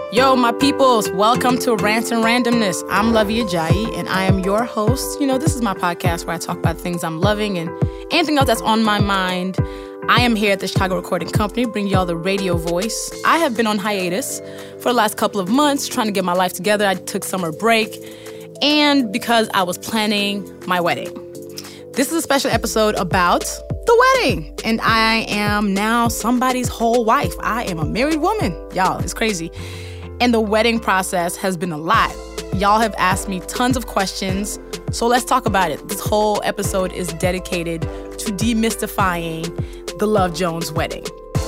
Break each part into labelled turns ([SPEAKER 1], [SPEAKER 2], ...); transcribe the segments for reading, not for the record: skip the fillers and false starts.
[SPEAKER 1] Yo, my peoples, welcome to Rants and Randomness. I'm Lovey Ajayi, and I am your host. You know, this is my podcast where I talk about things I'm loving and anything else that's on my mind. I am here at the Chicago Recording Company, bringing y'all the radio voice. I have been on hiatus for the last couple of months, trying to get my life together. I took summer break, and because I was planning my wedding. This is a special episode about the wedding, and I am now somebody's whole wife. I am a married woman. Y'all, it's crazy. And the wedding process has been a lot. Y'all have asked me tons of questions, so let's talk about it. This whole episode is dedicated to demystifying the Love Jones wedding.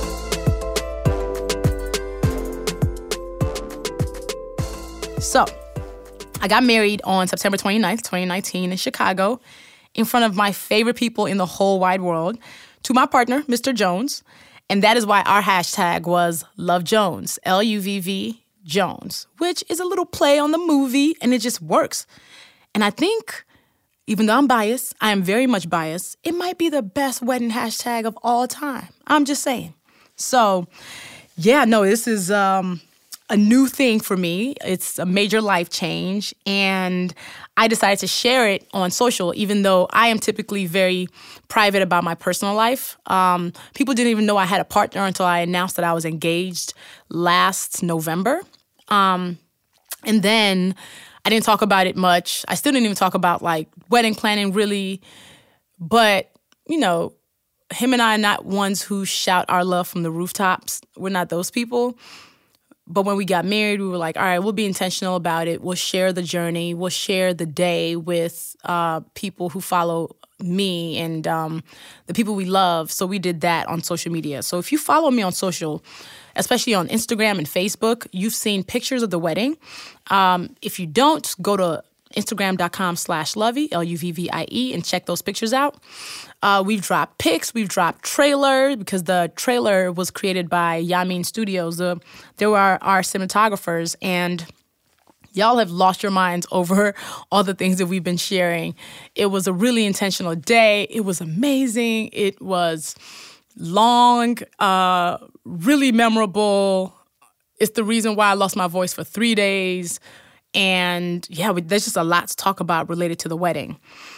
[SPEAKER 1] So, I got married on September 29th, 2019 in Chicago, in front of my favorite people in the whole wide world, to my partner, Mr. Jones. And that is why our hashtag was Love Jones, L-U-V-V Jones, which is a little play on the movie, and it just works. And I think, even though I'm biased, I am very much biased, it might be the best wedding hashtag of all time. I'm just saying. So, yeah, no, this is a new thing for me. It's a major life change, and I decided to share it on social, even though I am typically very private about my personal life. People didn't even know I had a partner until I announced that I was engaged last November. And then I didn't talk about it much. I still didn't even talk about, like, wedding planning, really. But, you know, him and I are not ones who shout our love from the rooftops. We're not those people. But when we got married, we were like, all right, we'll be intentional about it. We'll share the journey. We'll share the day with people who follow me and the people we love. So we did that on social media. So if you follow me on social, especially on Instagram and Facebook, you've seen pictures of the wedding. If you don't, go to Instagram.com/Lovey, L-U-V-V-I-E, and check those pictures out. We've dropped pics, we've dropped trailer, because the trailer was created by Yamin Studios. They were our cinematographers, and y'all have lost your minds over all the things that we've been sharing. It was a really intentional day. It was amazing. It was long, really memorable. It's the reason why I lost my voice for 3 days. And yeah, there's just a lot to talk about related to the wedding.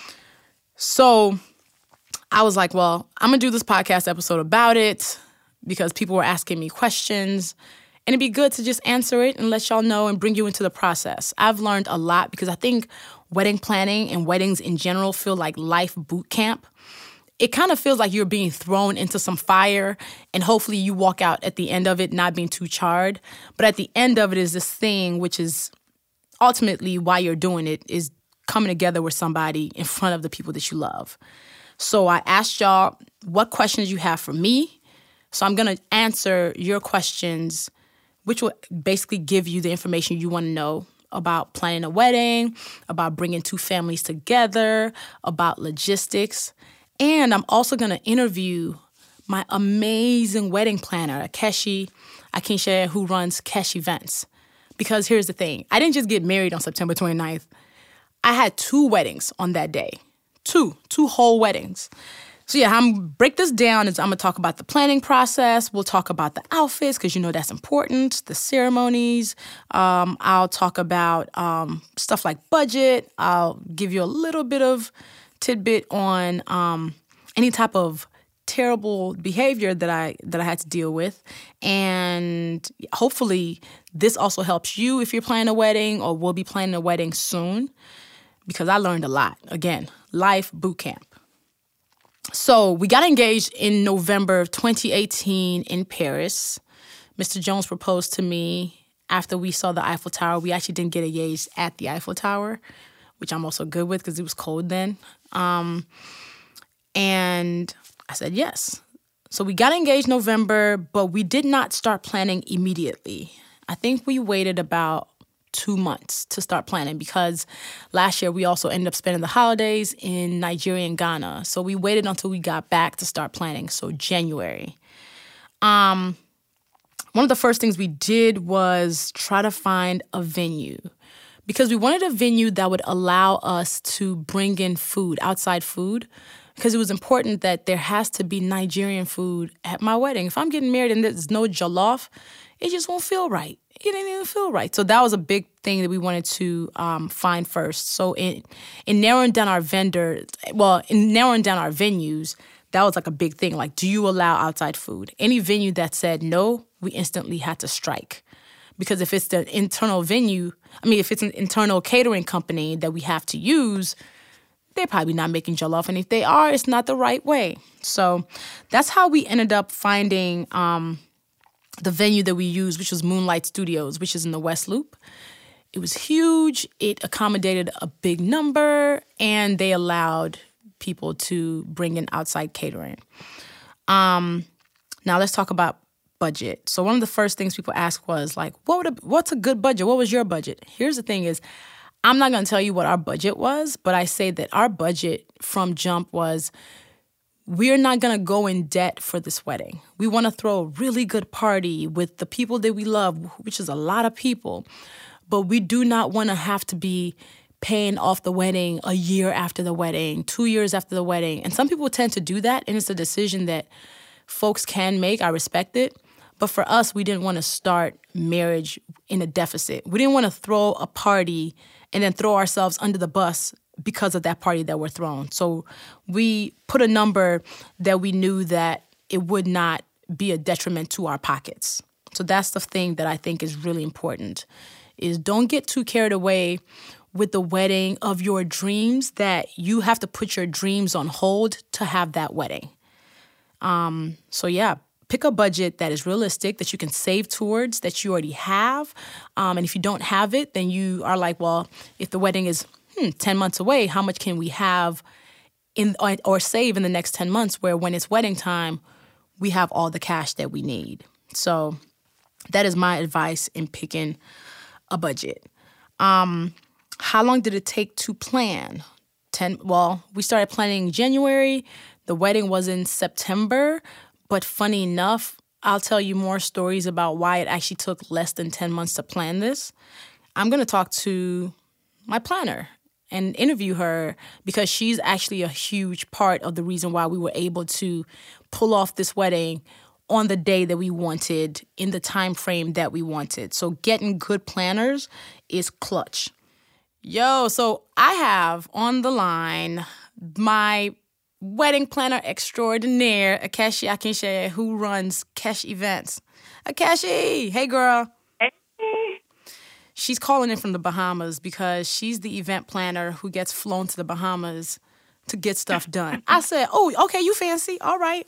[SPEAKER 1] So I was like, well, I'm going to do this podcast episode about it because people were asking me questions. And it'd be good to just answer it and let y'all know and bring you into the process. I've learned a lot because I think wedding planning and weddings in general feel like life boot camp. It kind of feels like you're being thrown into some fire, and hopefully you walk out at the end of it not being too charred. But at the end of it is this thing, which is ultimately why you're doing it, is coming together with somebody in front of the people that you love. So I asked y'all what questions you have for me. So I'm going to answer your questions, which will basically give you the information you want to know about planning a wedding, about bringing two families together, about logistics. And I'm also going to interview my amazing wedding planner, Akinsha, who runs Kesh Events. Because here's the thing. I didn't just get married on September 29th. I had 2 weddings on that day. Two whole weddings. So yeah, I'm going to break this down. I'm going to talk about the planning process. We'll talk about the outfits, because you know that's important, the ceremonies. I'll talk about stuff like budget. I'll give you a little bit of tidbit on any type of terrible behavior that I had to deal with. And hopefully this also helps you if you're planning a wedding or will be planning a wedding soon, because I learned a lot. Again, life boot camp. So we got engaged in November of 2018 in Paris. Mr. Jones proposed to me after we saw the Eiffel Tower. We actually didn't get engaged at the Eiffel Tower, which I'm also good with because it was cold then. And I said yes. So we got engaged November, but we did not start planning immediately. I think we waited about 2 months to start planning because last year we also ended up spending the holidays in Nigeria and Ghana. So we waited until we got back to start planning, so January. One of the first things we did was try to find a venue because we wanted a venue that would allow us to bring in food, outside food, because it was important that there has to be Nigerian food at my wedding. If I'm getting married and there's no jollof, it just won't feel right. it didn't even feel right. So that was a big thing that we wanted to find first. So in narrowing down our venues, that was like a big thing. Like, do you allow outside food? Any venue that said no, we instantly had to strike. Because if it's the internal if it's an internal catering company that we have to use, they're probably not making jollof. And if they are, it's not the right way. So that's how we ended up finding the venue that we used, which was Moonlight Studios, which is in the West Loop. It was huge. It accommodated a big number, and they allowed people to bring in outside catering. Now let's talk about budget. So one of the first things people ask was like, what's a good budget? What was your budget? Here's the thing is, I'm not going to tell you what our budget was, but I say that our budget from jump was, we're not going to go in debt for this wedding. We want to throw a really good party with the people that we love, which is a lot of people. But we do not want to have to be paying off the wedding a year after the wedding, 2 years after the wedding. And some people tend to do that, and it's a decision that folks can make. I respect it. But for us, we didn't want to start marriage in a deficit. We didn't want to throw a party and then throw ourselves under the bus because of that party that we're throwing. So we put a number that we knew that it would not be a detriment to our pockets. So that's the thing that I think is really important, is don't get too carried away with the wedding of your dreams that you have to put your dreams on hold to have that wedding. Pick a budget that is realistic, that you can save towards, that you already have. And if you don't have it, then you are like, well, if the wedding is 10 months away, how much can we have or save in the next 10 months, where when it's wedding time, we have all the cash that we need. So that is my advice in picking a budget. How long did it take to plan? We started planning in January. The wedding was in September. But funny enough, I'll tell you more stories about why it actually took less than 10 months to plan this. I'm going to talk to my planner and interview her, because she's actually a huge part of the reason why we were able to pull off this wedding on the day that we wanted, in the time frame that we wanted. So getting good planners is clutch. So I have on the line my wedding planner extraordinaire, Akeshi Akinseye, who runs Kesh Events. Akeshi, hey girl.
[SPEAKER 2] Hey.
[SPEAKER 1] She's calling in from the Bahamas because she's the event planner who gets flown to the Bahamas to get stuff done. I said, oh, okay, you fancy. All right.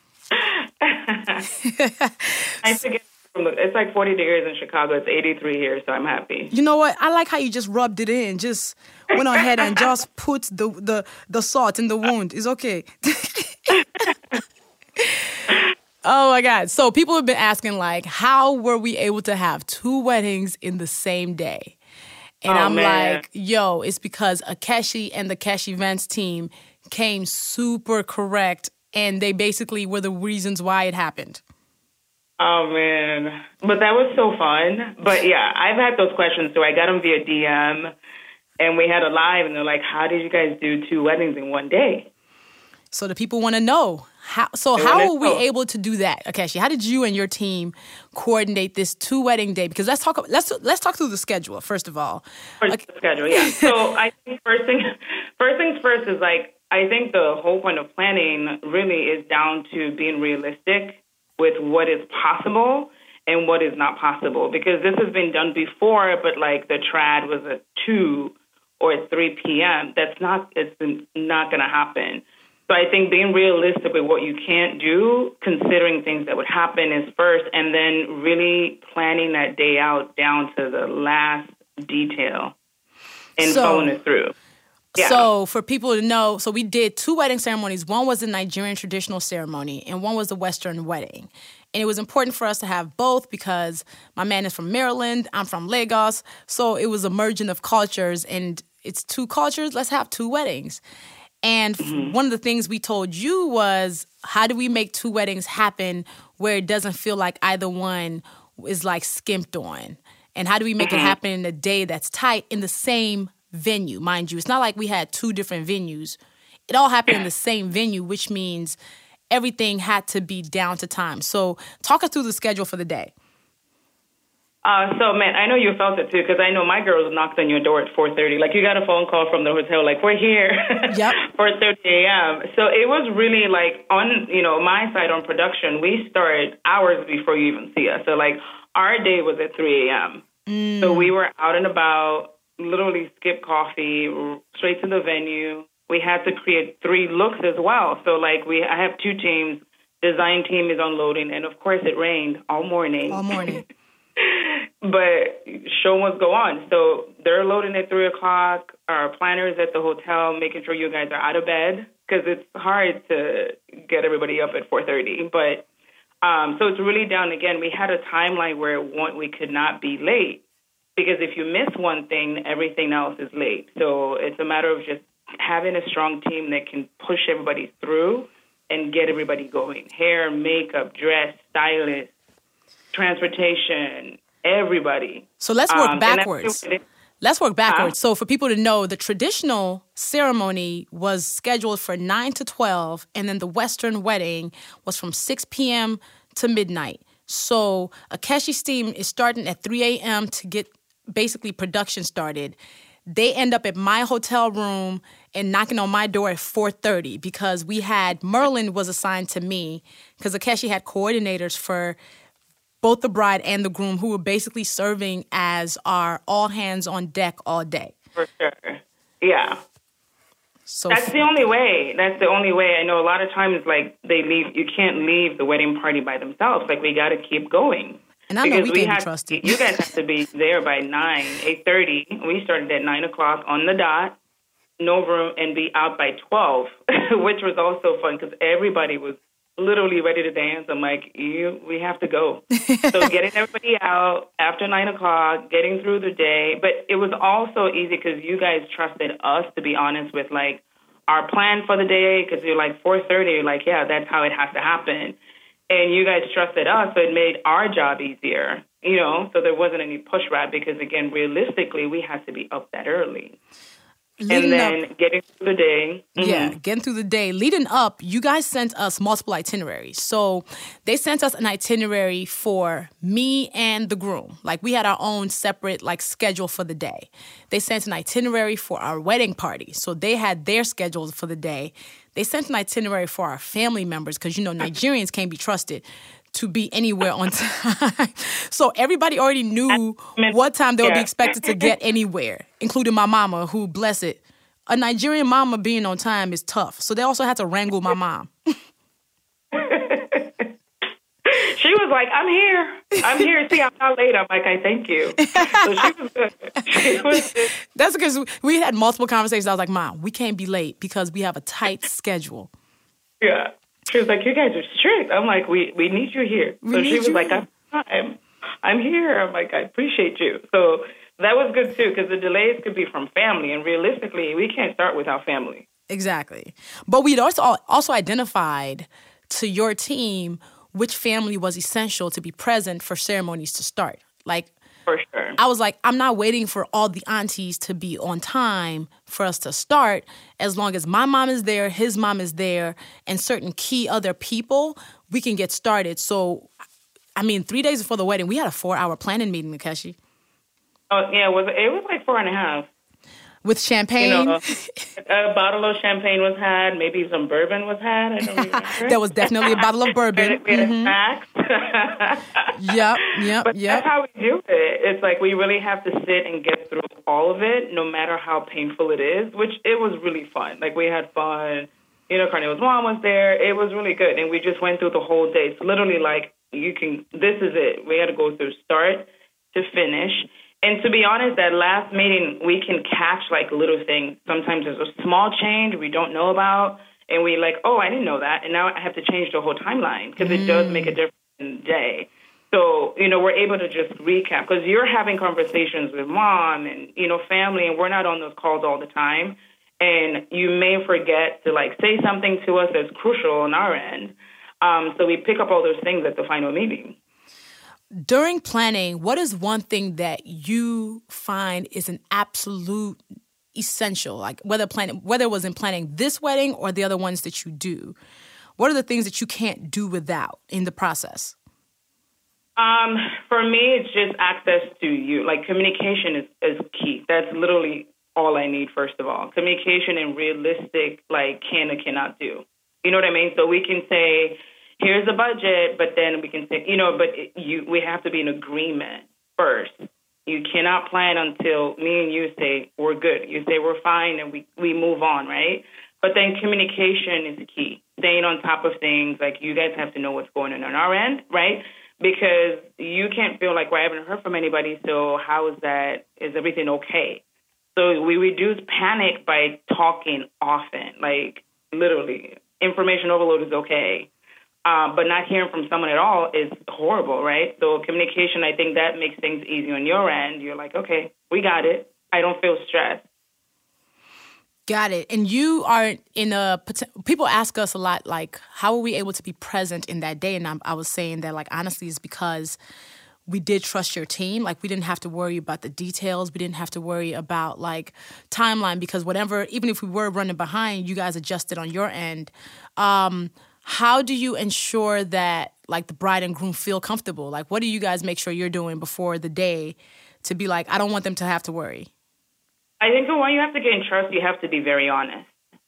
[SPEAKER 2] I forget. It's like 40 degrees in Chicago. It's 83 here, so I'm happy.
[SPEAKER 1] You know what? I like how you just rubbed it in. Just went ahead and just put the salt in the wound. It's okay. Oh, my God. So people have been asking, like, how were we able to have 2 weddings in the same day? And I'm like, it's because Akeshi and the Kesh Events team came super correct, and they basically were the reasons why it happened.
[SPEAKER 2] Oh, man. But that was so fun. But, yeah, I've had those questions, so I got them via DM, and we had a live, and they're like, how did you guys do 2 weddings in one day?
[SPEAKER 1] So the people want to know. How were we able to do that, Akeshi? How did you and your team coordinate this 2 wedding day? Because let's talk through the schedule, first of all.
[SPEAKER 2] The schedule, yeah. So I think first things first is, like, I think the whole point of planning really is down to being realistic with what is possible and what is not possible. Because this has been done before, but like the trad was at 2 or at 3 p.m. It's not going to happen. So I think being realistic with what you can't do, considering things that would happen is first, and then really planning that day out down to the last detail and following it through. Yeah.
[SPEAKER 1] So for people to know, so we did 2 wedding ceremonies. One was the Nigerian traditional ceremony, and one was the Western wedding. And it was important for us to have both because my man is from Maryland, I'm from Lagos. So it was a merging of cultures, and it's 2 cultures, let's have 2 weddings. And one of the things we told you was, how do we make 2 weddings happen where it doesn't feel like either one is like skimped on? And how do we make it happen in a day that's tight in the same venue? Mind you, it's not like we had 2 different venues. It all happened in the same venue, which means everything had to be down to time. So talk us through the schedule for the day.
[SPEAKER 2] So, man, I know you felt it, too, because I know my girls knocked on your door at 4:30. Like, you got a phone call from the hotel, like, we're here.
[SPEAKER 1] Yep.
[SPEAKER 2] 4:30 a.m. So it was really, like, on, my side on production, we start hours before you even see us. So, like, our day was at 3 a.m. So we were out and about, literally skip coffee, straight to the venue. We had to create 3 looks as well. So, like, I have 2 teams. Design team is unloading, and of course it rained all morning.
[SPEAKER 1] All morning.
[SPEAKER 2] But show must go on. So they're loading at 3 o'clock. Our planners at the hotel making sure you guys are out of bed because it's hard to get everybody up at 4:30. But so it's really down again. We had a timeline where we could not be late because if you miss one thing, everything else is late. So it's a matter of just having a strong team that can push everybody through and get everybody going. Hair, makeup, dress, stylist, transportation, everybody.
[SPEAKER 1] So let's work backwards. Let's work backwards. So for people to know, the traditional ceremony was scheduled for 9 to 12, and then the Western wedding was from 6 p.m. to midnight. So Akeshi's team is starting at 3 a.m. to get basically production started. They end up at my hotel room and knocking on my door at 4:30 because Merlin was assigned to me because Akeshi had coordinators for both the bride and the groom who were basically serving as our all hands on deck all day.
[SPEAKER 2] For sure. Yeah.
[SPEAKER 1] So
[SPEAKER 2] that's the only way. That's the only way. I know a lot of times, like, you can't leave the wedding party by themselves. Like, we got to keep going.
[SPEAKER 1] And I know we can't be trusted.
[SPEAKER 2] You guys have to be there by 8:30. We started at 9 o'clock on the dot, no room, and be out by 12, which was also fun because everybody was literally ready to dance. I'm like, we have to go. So getting everybody out after 9 o'clock, getting through the day. But it was also easy because you guys trusted us, to be honest, with, like, our plan for the day because you're like 4:30. You're like, yeah, that's how it has to happen. And you guys trusted us, so it made our job easier, so there wasn't any pushback because, again, realistically, we had to be up that early. Getting through the day. Mm-hmm.
[SPEAKER 1] Yeah, getting through the day. Leading up, you guys sent us multiple itineraries. So they sent us an itinerary for me and the groom. Like, we had our own separate, like, schedule for the day. They sent an itinerary for our wedding party. So they had their schedules for the day. They sent an itinerary for our family members because, Nigerians can't be trusted to be anywhere on time. So everybody already knew what time they would be expected to get anywhere, including my mama, who, bless it, a Nigerian mama being on time is tough. So they also had to wrangle my mom.
[SPEAKER 2] She was like, I'm here. See, I'm not late. I'm like, I thank you. So she was good.
[SPEAKER 1] That's because we had multiple conversations. I was like, Mom, we can't be late because we have a tight schedule.
[SPEAKER 2] Yeah. She was like, you guys are strict. I'm like, we need you here. So she was like, I'm here. I'm like, I appreciate you. So that was good, too, because the delays could be from family. And realistically, we can't start without family.
[SPEAKER 1] Exactly. But we'd also identified to your team which family was essential to be present for ceremonies to start. Like,
[SPEAKER 2] for sure.
[SPEAKER 1] I was like, I'm not waiting for all the aunties to be on time for us to start. As long as my mom is there, his mom is there, and certain key other people, we can get started. So, 3 days before the wedding, we had a 4-hour planning meeting, Akeshi.
[SPEAKER 2] Oh, yeah, it was like 4.5.
[SPEAKER 1] With champagne?
[SPEAKER 2] A bottle of champagne was had. Maybe some bourbon was had. I don't remember.
[SPEAKER 1] There was definitely a bottle of bourbon.
[SPEAKER 2] We had snacks.
[SPEAKER 1] Yep.
[SPEAKER 2] But that's how we do it. It's like we really have to sit and get through all of it, no matter how painful it is, which it was really fun. Like, we had fun. Carnelo's mom was there. It was really good. And we just went through the whole day. It's literally like, this is it. We had to go through start to finish. And to be honest, that last meeting, we can catch, like, little things. Sometimes there's a small change we don't know about, and we like, oh, I didn't know that, and now I have to change the whole timeline because it does make a difference in the day. So, we're able to just recap because you're having conversations with mom and, family, and we're not on those calls all the time. And you may forget to, like, say something to us that's crucial on our end. So we pick up all those things at the final meeting.
[SPEAKER 1] During planning, what is one thing that you find is an absolute essential, like whether it was in planning this wedding or the other ones that you do? What are the things that you can't do without in the process?
[SPEAKER 2] For me, it's just access to you. Like, communication is key. That's literally all I need, first of all. Communication and realistic, like, can or cannot do. You know what I mean? So we can say, here's the budget, but then we can say, we have to be in agreement first. You cannot plan until me and you say, we're good. You say, we're fine, and we move on, right? But then communication is key. Staying on top of things, like, you guys have to know what's going on our end, right? Because you can't feel like, well, I haven't heard from anybody, so how is that? Is everything okay? So we reduce panic by talking often, like, literally. Information overload is okay, but not hearing from someone at all is horrible, right? So communication, I think that makes things easy on your end. You're like, okay, we got it. I don't feel stressed.
[SPEAKER 1] Got it. And you are people ask us a lot, like, how are we able to be present in that day? And I was saying that, like, honestly, it's because we did trust your team. Like, we didn't have to worry about the details. We didn't have to worry about, like, timeline, because even if we were running behind, you guys adjusted on your end. How do you ensure that, like, the bride and groom feel comfortable? Like, what do you guys make sure you're doing before the day to be like, I don't want them to have to worry?
[SPEAKER 2] I think when you have to gain trust, you have to be very honest.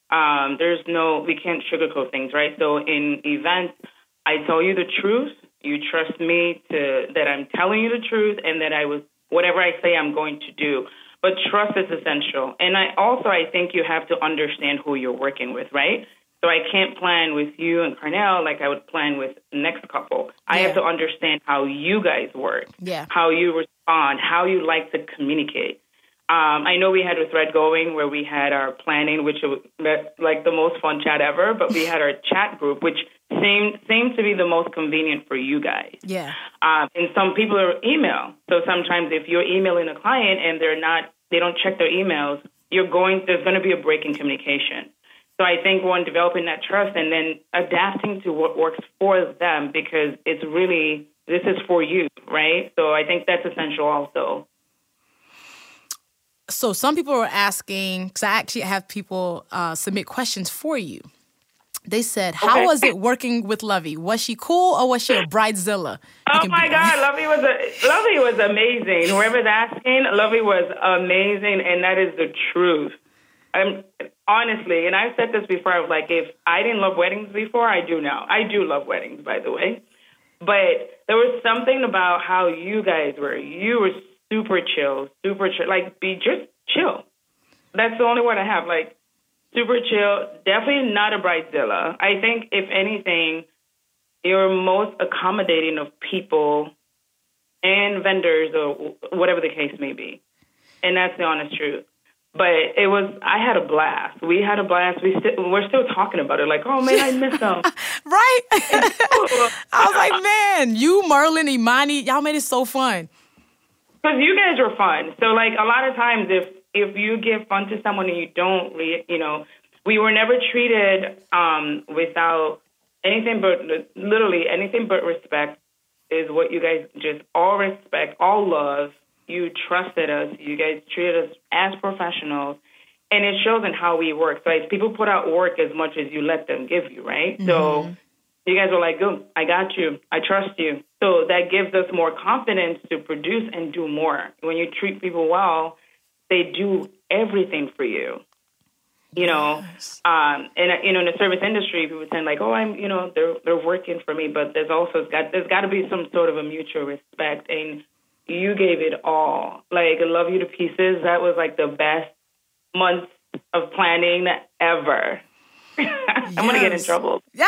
[SPEAKER 2] We can't sugarcoat things, right? So in events, I tell you the truth. You trust me that I'm telling you the truth, and that whatever I say, I'm going to do. But trust is essential. And I think you have to understand who you're working with, right? So I can't plan with you and Carnell like I would plan with the next couple. Yeah. I have to understand how you guys work, how you respond, how you like to communicate. I know we had a thread going where we had our planning, which was like the most fun chat ever, but we had our chat group, which seemed to be the most convenient for you guys.
[SPEAKER 1] Yeah.
[SPEAKER 2] And some people are email. So sometimes if you're emailing a client and they don't check their emails, there's going to be a break in communication. So I think developing that trust and then adapting to what works for them, because this is for you, right? So I think that's essential also.
[SPEAKER 1] So some people are asking, because I actually have people submit questions for you. They said, how was it working with Lovey? Was she cool or was she a bridezilla?
[SPEAKER 2] Oh, my God. Lovey was amazing. Whoever's asking, Lovey was amazing, and that is the truth. Honestly, and I've said this before, I was like, if I didn't love weddings before, I do now. I do love weddings, by the way. But there was something about how you guys were. You were super chill, like, be just chill. That's the only word I have, like, super chill. Definitely not a bridezilla. I think, if anything, you're most accommodating of people and vendors or whatever the case may be. And that's the honest truth. But I had a blast. We had a blast. We're still talking about it. Like, oh, man, I miss them.
[SPEAKER 1] Right? I was like, man, you, Merlin, Imani, y'all made it so fun.
[SPEAKER 2] Because you guys were fun. So, like, a lot of times if you give fun to someone and you don't, we were never treated without anything but, literally anything but respect is what you guys just, all respect, all love. You trusted us. You guys treated us as professionals. And it shows in how we work. So people put out work as much as you let them give you, right? Mm-hmm. So you guys were like, good, I got you. I trust you. So that gives us more confidence to produce and do more. When you treat people well, they do everything for you. Yes. And in the service industry, people say like, oh, they're working for me, but there's got to be some sort of a mutual respect. And you gave it all. Like, I love you to pieces. That was like the best month of planning ever. I'm going to get in trouble.
[SPEAKER 1] Yeah.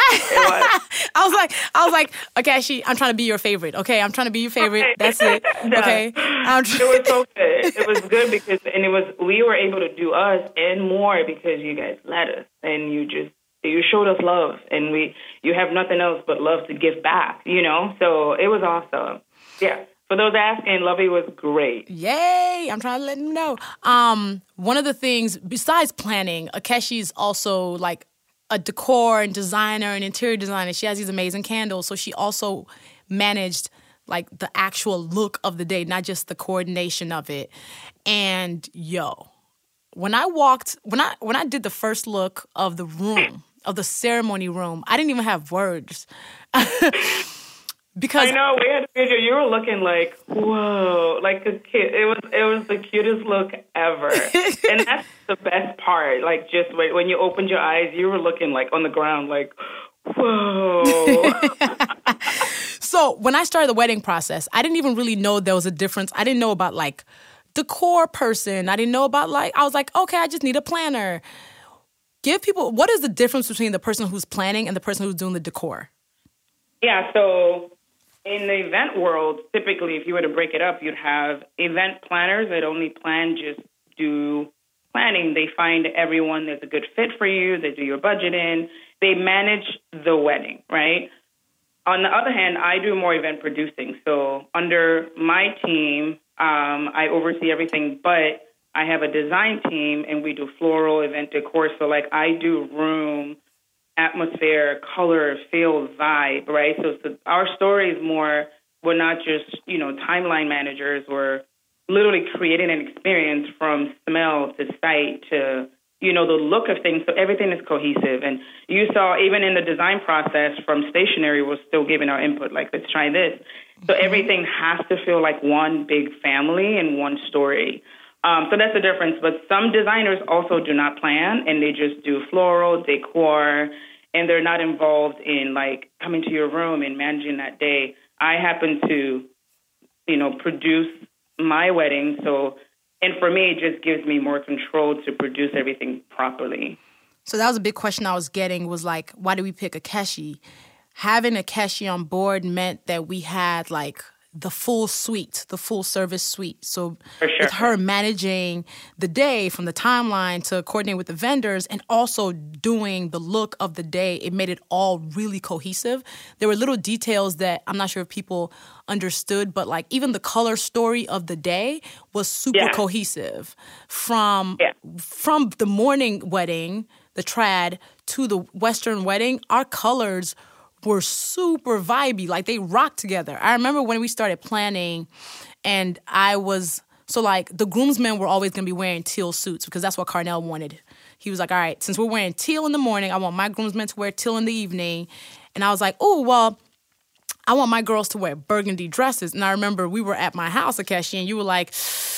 [SPEAKER 1] I was like, okay, I'm trying to be your favorite. Okay, I'm trying to be your favorite. That's it. Okay.
[SPEAKER 2] It was so good. It was good because we were able to do us and more because you guys let us, and you showed us love, and you have nothing else but love to give back, So it was awesome. Yeah. For those asking, Lovey was great.
[SPEAKER 1] Yay! I'm trying to let them know. One of the things, besides planning, Akeshi's also like a decor and designer and interior designer. She has these amazing candles. So she also managed like the actual look of the day, not just the coordination of it. And when I did the first look of the room, of the ceremony room, I didn't even have words. Because
[SPEAKER 2] I know we had a video. You were looking like, whoa, like a kid. It was the cutest look ever, and that's the best part. Like just when you opened your eyes, you were looking like on the ground, like, whoa.
[SPEAKER 1] So when I started the wedding process, I didn't even really know there was a difference. I didn't know about like decor person. I didn't know about I was like, okay, I just need a planner. Give people, what is the difference between the person who's planning and the person who's doing the decor?
[SPEAKER 2] Yeah, so in the event world, typically, if you were to break it up, you'd have event planners that only just do planning. They find everyone that's a good fit for you. They do your budgeting. They manage the wedding, right? On the other hand, I do more event producing. So under my team, I oversee everything, but I have a design team, and we do floral, event decor. So, like, I do room, atmosphere, color, feel, vibe, right? So our story is more, we're not just, timeline managers. We're literally creating an experience from smell to sight to, the look of things. So everything is cohesive. And you saw even in the design process from stationery, we're still giving our input, like, let's try this. So everything has to feel like one big family and one story. So that's the difference. But some designers also do not plan, and they just do floral, decor, and they're not involved in, like, coming to your room and managing that day. I happen to, produce my wedding. So, and for me, it just gives me more control to produce everything properly.
[SPEAKER 1] So that was a big question I was getting was, like, why did we pick Akeshi? Having Akeshi on board meant that we had, like, the full suite, the full service suite. So with her managing the day from the timeline to coordinate with the vendors and also doing the look of the day, it made it all really cohesive. There were little details that I'm not sure if people understood, but like even the color story of the day was super cohesive. From the morning wedding, the trad, to the Western wedding, our colors were super vibey, like they rocked together. I remember when we started planning, and the groomsmen were always going to be wearing teal suits because that's what Carnell wanted. He was like, all right, since we're wearing teal in the morning, I want my groomsmen to wear teal in the evening. And I was like, oh, well, I want my girls to wear burgundy dresses. And I remember we were at my house, Akeshi, and you were like,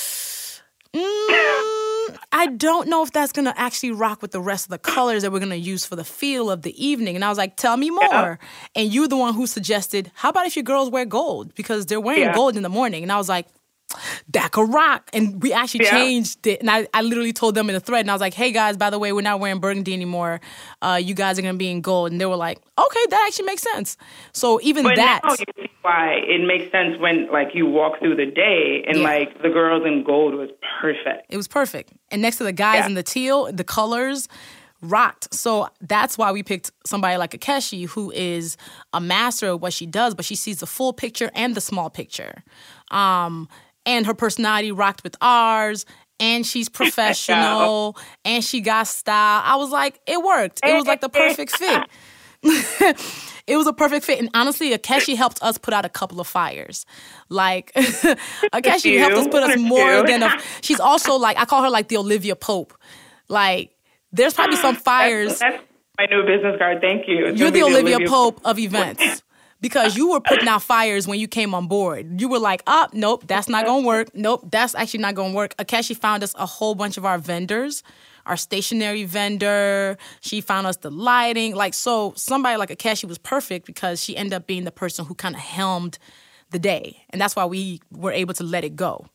[SPEAKER 1] I don't know if that's going to actually rock with the rest of the colors that we're going to use for the feel of the evening. And I was like, tell me more. Yeah. And you're the one who suggested, how about if your girls wear gold? Because they're wearing gold in the morning. And I was like, that could rock. And we actually changed it. And I literally told them in the thread, and I was like, hey guys, by the way, we're not wearing burgundy anymore. You guys are going to be in gold. And they were like, okay, that actually makes sense. So but that.
[SPEAKER 2] Now you see why it makes sense when, like, you walk through the day and, like, the girls in gold was perfect.
[SPEAKER 1] It was perfect. And next to the guys in the teal, the colors rocked. So that's why we picked somebody like Akeshi, who is a master of what she does, but she sees the full picture and the small picture. And her personality rocked with ours, and she's professional, and she got style. I was like, it worked. It was like the perfect fit. It was a perfect fit. And honestly, Akeshi helped us put out a couple of fires. Like, Akeshi helped us put us more than she's also like, I call her like the Olivia Pope. Like, there's probably some fires.
[SPEAKER 2] That's my new business card. Thank you.
[SPEAKER 1] You're the Olivia Pope of events. Because you were putting out fires when you came on board. You were like, nope, that's not going to work. Nope, that's actually not going to work. Akeshi found us a whole bunch of our vendors, our stationery vendor. She found us the lighting. Like, so somebody like Akeshi was perfect because she ended up being the person who kind of helmed the day. And that's why we were able to let it go.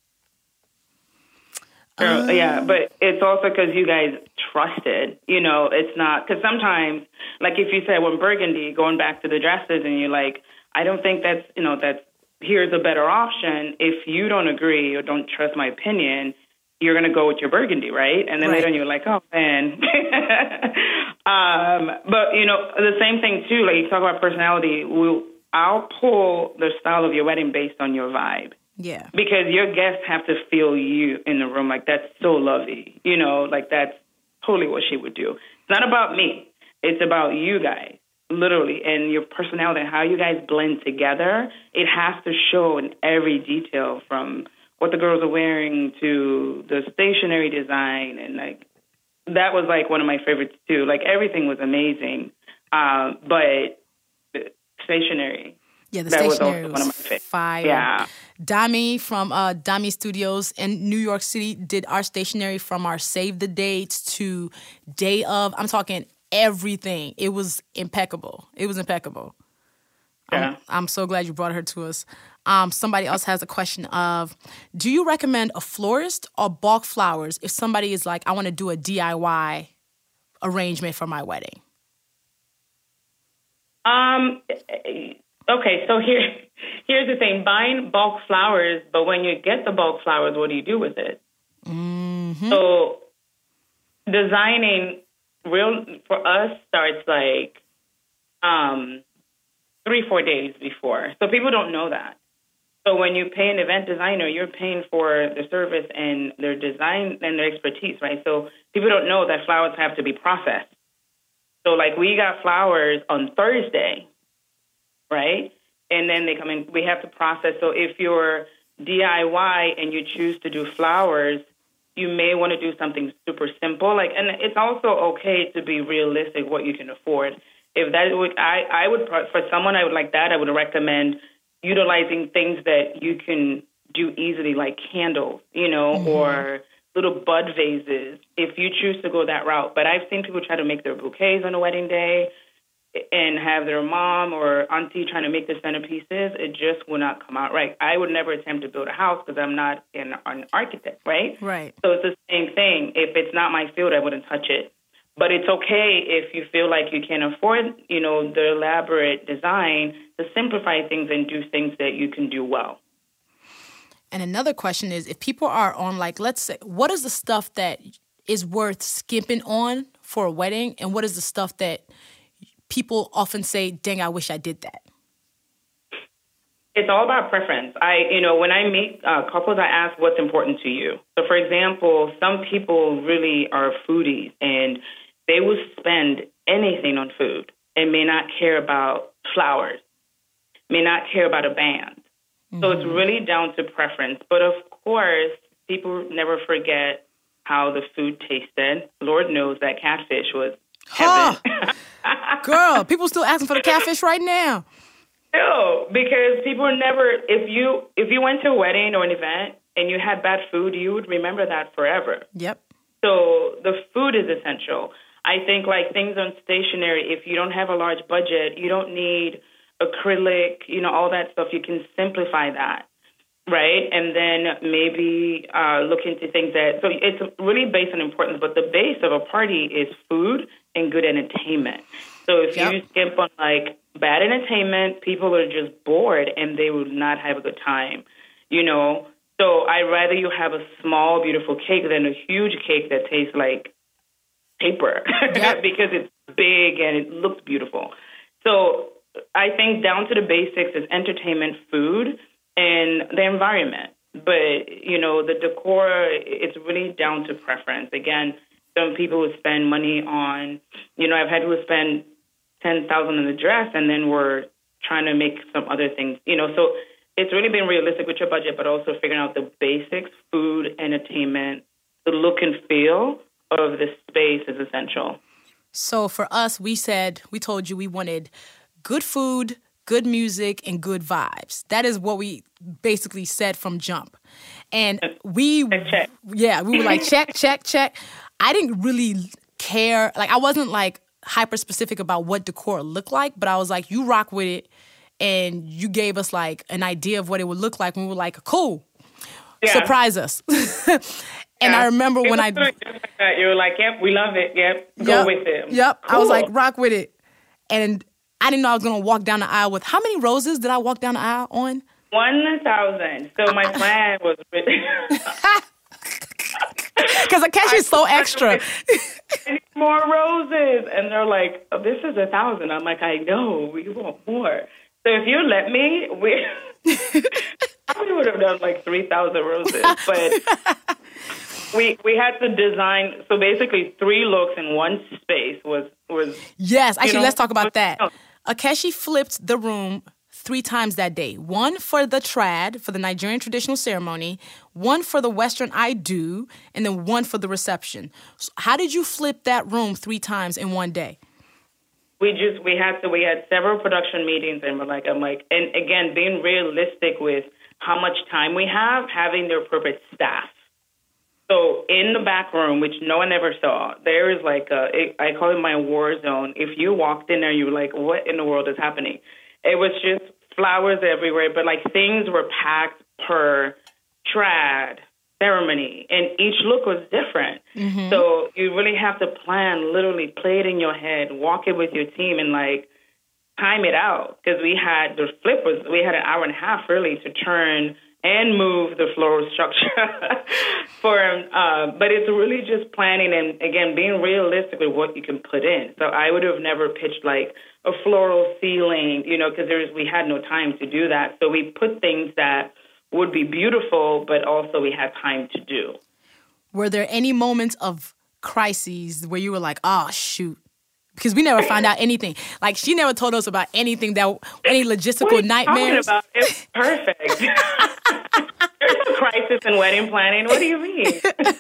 [SPEAKER 2] Yeah, but it's also because you guys trusted, it's not, because sometimes, like if you said when burgundy, going back to the dresses, and you're like, I don't think that's, here's a better option. If you don't agree or don't trust my opinion, you're going to go with your burgundy, right? And then later on you're like, oh, man. But, the same thing too, like you talk about personality, I'll pull the style of your wedding based on your vibe.
[SPEAKER 1] Yeah.
[SPEAKER 2] Because your guests have to feel you in the room. Like, that's so lovely. Like, that's totally what she would do. It's not about me. It's about you guys, literally, and your personality and how you guys blend together. It has to show in every detail, from what the girls are wearing to the stationery design. And, like, that was, like, one of my favorites, too. Like, everything was amazing, but stationery.
[SPEAKER 1] Yeah, the
[SPEAKER 2] that
[SPEAKER 1] stationery
[SPEAKER 2] was also one of my
[SPEAKER 1] was
[SPEAKER 2] favorites.
[SPEAKER 1] fire.
[SPEAKER 2] Yeah.
[SPEAKER 1] Dami from Dami Studios in New York City did our stationery from our save the dates to day of. I'm talking everything. It was impeccable. It was impeccable.
[SPEAKER 2] Yeah.
[SPEAKER 1] I'm so glad you brought her to us. Somebody else has a question of, do you recommend a florist or bulk flowers if somebody is like, I want to do a DIY arrangement for my wedding?
[SPEAKER 2] Okay, so here's the thing. Buying bulk flowers, but when you get the bulk flowers, what do you do with it? Mm-hmm. So designing for us starts like 3-4 days before. So people don't know that. So when you pay an event designer, you're paying for the service and their design and their expertise, right? So people don't know that flowers have to be processed. So like we got flowers on Thursday, right? And then they come in, we have to process. So if you're DIY and you choose to do flowers, you may want to do something super simple. Like, and it's also okay to be realistic what you can afford. If that would, I would, for someone I would like that, I would recommend utilizing things that you can do easily, like candles, or little bud vases, if you choose to go that route. But I've seen people try to make their bouquets on a wedding day and have their mom or auntie trying to make the centerpieces. It just will not come out right. I would never attempt to build a house because I'm not an architect, right?
[SPEAKER 1] Right.
[SPEAKER 2] So it's the same thing. If it's not my field, I wouldn't touch it. But it's okay if you feel like you can afford, the elaborate design to simplify things and do things that you can do well.
[SPEAKER 1] And another question is, if people are on, like, let's say, what is the stuff that is worth skipping on for a wedding? And what is the stuff that people often say, dang, I wish I did that?
[SPEAKER 2] It's all about preference. When I meet couples, I ask what's important to you. So, for example, some people really are foodies and they will spend anything on food and may not care about flowers, may not care about a band. Mm-hmm. So it's really down to preference. But of course, people never forget how the food tasted. Lord knows that catfish was heaven.
[SPEAKER 1] Girl, people still asking for the catfish right now.
[SPEAKER 2] No, because people never, if you went to a wedding or an event and you had bad food, you would remember that forever.
[SPEAKER 1] Yep.
[SPEAKER 2] So the food is essential. I think like things on stationery, if you don't have a large budget, you don't need acrylic, all that stuff. You can simplify that, right? And then maybe look into things so it's really based on importance, but the base of a party is food and good entertainment. So if you skimp on like bad entertainment, people are just bored and they will not have a good time, So I'd rather you have a small, beautiful cake than a huge cake that tastes like paper because it's big and it looks beautiful. So I think down to the basics is entertainment, food, and the environment. But, the decor, it's really down to preference. Again, some people would spend money on, I've had people spend $10,000 on the dress and then we're trying to make some other things, So it's really being realistic with your budget, but also figuring out the basics, food, entertainment, the look and feel of the space is essential.
[SPEAKER 1] So for us, we told you we wanted good food, good music, and good vibes. That is what we basically said from jump. And we were like, check, check, check. I didn't really care. Like, I wasn't like hyper specific about what decor looked like, but I was like, you rock with it. And you gave us like an idea of what it would look like. And we were like, cool, surprise us. And I remember when
[SPEAKER 2] you were like, yep, we love it. Yep, go with it.
[SPEAKER 1] Yep,
[SPEAKER 2] cool.
[SPEAKER 1] I was like, rock with it. And I didn't know I was going to walk down the aisle with, how many roses did I walk down the aisle on?
[SPEAKER 2] 1,000. So my plan was...
[SPEAKER 1] Because Akeshi's so extra.
[SPEAKER 2] I need more roses. And they're like, oh, this is 1,000. I'm like, I know, we want more. So if you let me, I probably would have done like 3,000 roses. But we had to design, so basically 3 looks in one space was
[SPEAKER 1] Yes, actually, let's talk about that. Akeshi flipped the room 3 times that day. One for the trad, for the Nigerian traditional ceremony, one for the Western I do, and then one for the reception. So how did you flip that room 3 times in one day?
[SPEAKER 2] we had several production meetings, and and again, being realistic with how much time we have, having the appropriate staff. So in the back room, which no one ever saw, there is I call it my war zone. If you walked in there, you were like, what in the world is happening? It was just flowers everywhere, but things were packed per trad ceremony, and each look was different. Mm-hmm. So you really have to plan, literally play it in your head, walk it with your team, and time it out, because we had an hour and a half really to turn and move the floral structure but it's really just planning and, again, being realistic with what you can put in. So I would have never pitched a floral ceiling, because we had no time to do that. So we put things that would be beautiful, but also we had time to do.
[SPEAKER 1] Were there any moments of crises where you were like, oh, shoot? Because we never found out anything. She never told us about anything any logistical nightmares.
[SPEAKER 2] What are you talking about? It's perfect. There's no crisis in wedding planning. What do you mean?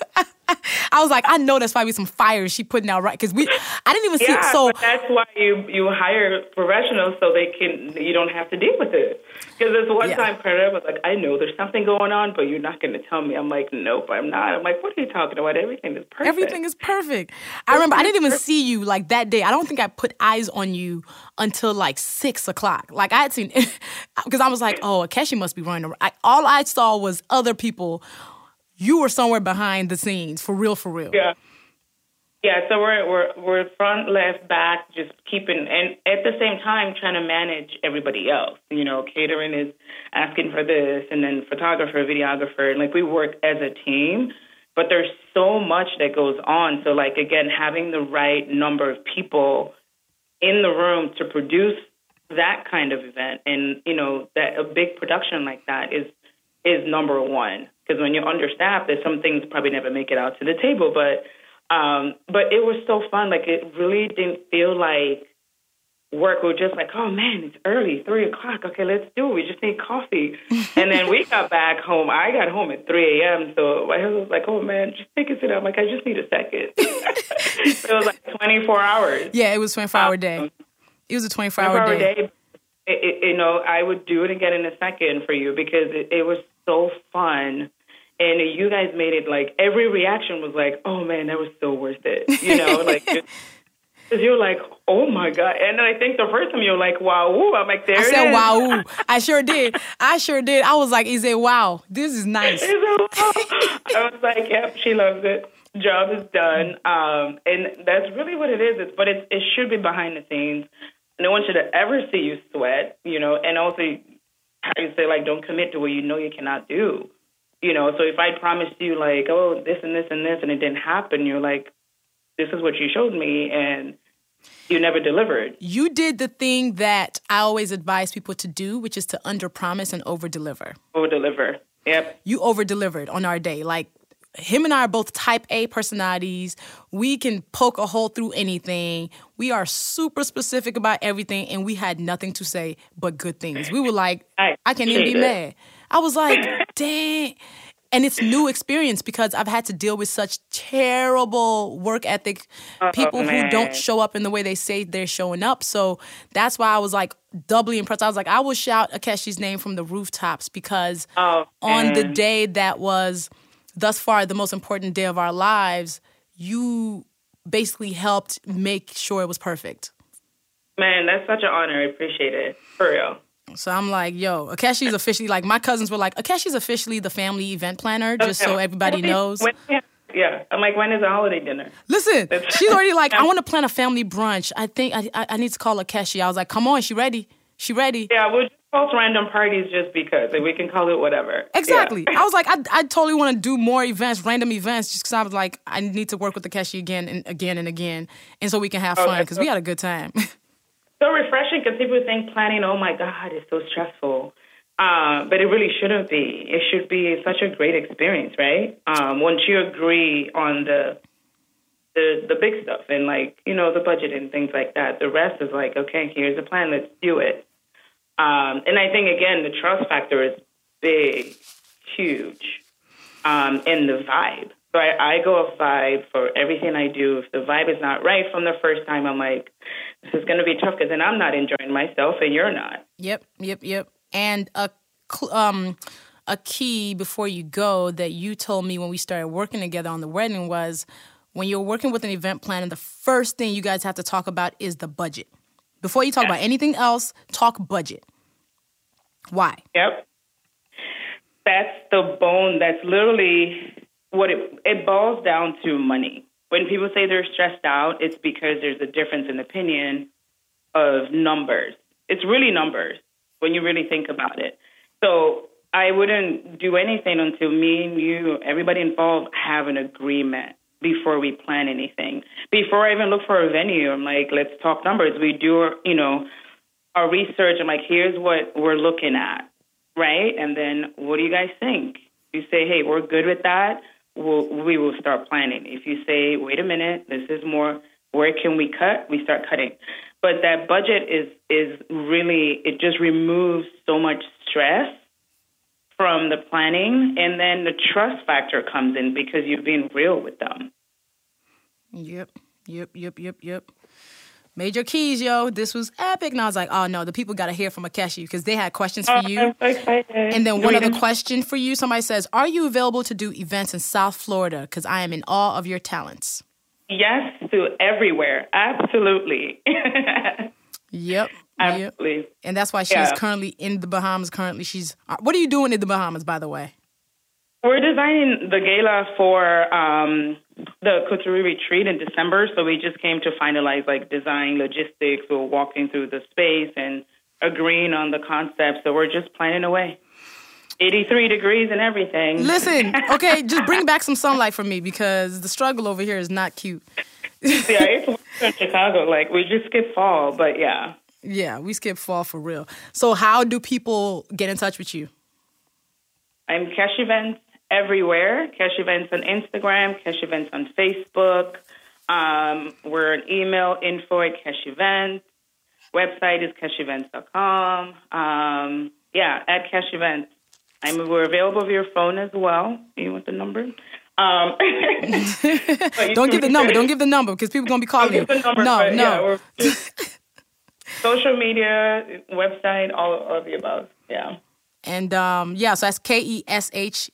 [SPEAKER 1] I was like, I know there's probably some fires she putting out, right? Because I didn't even see it. So
[SPEAKER 2] but that's why you hire professionals, so you don't have to deal with it. Because this one time, Carter was like, I know there's something going on, but you're not going to tell me. I'm like, nope, I'm not. I'm like, what are you talking about? Everything is perfect.
[SPEAKER 1] Everything is perfect. I remember I didn't even see you that day. I don't think I put eyes on you until 6 o'clock. I had seen, because I was like, oh, Akeshi must be running around. All I saw was other people. You were somewhere behind the scenes, for real, for real.
[SPEAKER 2] Yeah. Yeah, so we're front, left, back, just keeping, and at the same time trying to manage everybody else. Catering is asking for this, and then photographer, videographer, and we work as a team, but there's so much that goes on. So again, having the right number of people in the room to produce that kind of event, and that a big production like that is number one. Because when you're understaffed, there's some things probably never make it out to the table, but it was so fun. It really didn't feel like work. We were just oh man, it's early, 3 o'clock. Okay, let's do it. We just need coffee. And then we got back home. I got home at 3 a.m. So my husband was like, oh man, just take a sit down. I'm I just need a second. It was 24 hours.
[SPEAKER 1] Yeah, it was a 24-hour day. It was a 24-hour day.
[SPEAKER 2] I would do it again in a second for you, because it was so fun. And you guys made it every reaction was oh man, that was so worth it. Because you're oh my God. And then I think the first time you were wow, ooh. I'm there
[SPEAKER 1] I
[SPEAKER 2] it
[SPEAKER 1] said,
[SPEAKER 2] is.
[SPEAKER 1] wow. I sure did. I was like, is it wow? This is nice.
[SPEAKER 2] I was like, yep, she loves it. Job is done. And that's really what it is. But it should be behind the scenes. No one should ever see you sweat, and also how you say, don't commit to what you cannot do. So if I promised you, oh, this and this and this, and it didn't happen, you're this is what you showed me, and you never delivered.
[SPEAKER 1] You did the thing that I always advise people to do, which is to under-promise and over-deliver.
[SPEAKER 2] Over-deliver, yep.
[SPEAKER 1] You over-delivered on our day. Him and I are both type A personalities. We can poke a hole through anything. We are super specific about everything, and we had nothing to say but good things. We were I can't even be mad. I was like, dang. And it's new experience because I've had to deal with such terrible work ethic people who don't show up in the way they say they're showing up. So that's why I was doubly impressed. I was I will shout Akeshi's name from the rooftops because on the day that was thus far the most important day of our lives, you basically helped make sure it was perfect.
[SPEAKER 2] Man, that's such an honor. I appreciate it. For real.
[SPEAKER 1] So I'm yo, Akeshi's officially, my cousins were Akeshi's officially the family event planner, just so everybody knows.
[SPEAKER 2] Yeah. I'm when is the holiday dinner?
[SPEAKER 1] Listen, she's already I want to plan a family brunch. I think I need to call Akeshi. I was come on, she ready? She ready?
[SPEAKER 2] Yeah, we'll just post random parties just because. We can call it whatever.
[SPEAKER 1] Exactly.
[SPEAKER 2] Yeah.
[SPEAKER 1] I was I totally want to do more events, random events, just because I was I need to work with Akeshi again and again and again, and so we can have fun, because we had a good time.
[SPEAKER 2] So refreshing, because people think planning, oh my God, it's so stressful. But it really shouldn't be. It should be such a great experience, right? Once you agree on the big stuff and the budget and things like that, the rest is okay, here's the plan, let's do it. And I think, again, the trust factor is big, huge, and the vibe. So I go a vibe for everything I do. If the vibe is not right from the first time, I'm like, this is going to be tough because then I'm not enjoying myself and you're not.
[SPEAKER 1] Yep. And a key before you go that you told me when we started working together on the wedding was when you're working with an event planner, the first thing you guys have to talk about is the budget. Before you talk about anything else, talk budget. Why?
[SPEAKER 2] Yep. That's the bone. That's literally what it boils down to money. When people say they're stressed out, it's because there's a difference in opinion of numbers. It's really numbers when you really think about it. So I wouldn't do anything until me and you, everybody involved, have an agreement before we plan anything. Before I even look for a venue, I'm like, let's talk numbers. We do, our research. I'm like, here's what we're looking at, right? And then what do you guys think? You say, hey, we're good with that. We will start planning. If you say, wait a minute, this is more, where can we cut? We start cutting. But that budget is really, it just removes so much stress from the planning, and then the trust factor comes in because you're being real with them.
[SPEAKER 1] Yep. Major keys, yo. This was epic. And I was like, oh, no, the people got to hear from Akeshi because they had questions for you.
[SPEAKER 2] I'm so excited.
[SPEAKER 1] And then one other question for you. Somebody says, are you available to do events in South Florida? Because I am in awe of your talents.
[SPEAKER 2] Yes, to everywhere. Absolutely.
[SPEAKER 1] Yep.
[SPEAKER 2] Absolutely.
[SPEAKER 1] And that's why she's currently in the Bahamas. What are you doing in the Bahamas, by the way?
[SPEAKER 2] We're designing the gala for the Couturier Retreat in December, so we just came to finalize design logistics. We're walking through the space and agreeing on the concept, so we're just planning away. 83 degrees and everything.
[SPEAKER 1] Listen, okay, just bring back some sunlight for me because the struggle over here is not cute.
[SPEAKER 2] Yeah, it's in Chicago. We just skip fall, but yeah.
[SPEAKER 1] Yeah, we skip fall for real. So how do people get in touch with you?
[SPEAKER 2] I'm Kesh Events everywhere. Kesh Events on Instagram, Kesh Events on Facebook. We're an email, info@Kesh Events. Website is keshevents.com. At Kesh Events. We're available via your phone as well. You want the number?
[SPEAKER 1] Don't give the number. Don't give the number because people are going to be calling you. No.
[SPEAKER 2] Yeah, social media, website, all of the above. Yeah.
[SPEAKER 1] And so that's KESHEVENTS.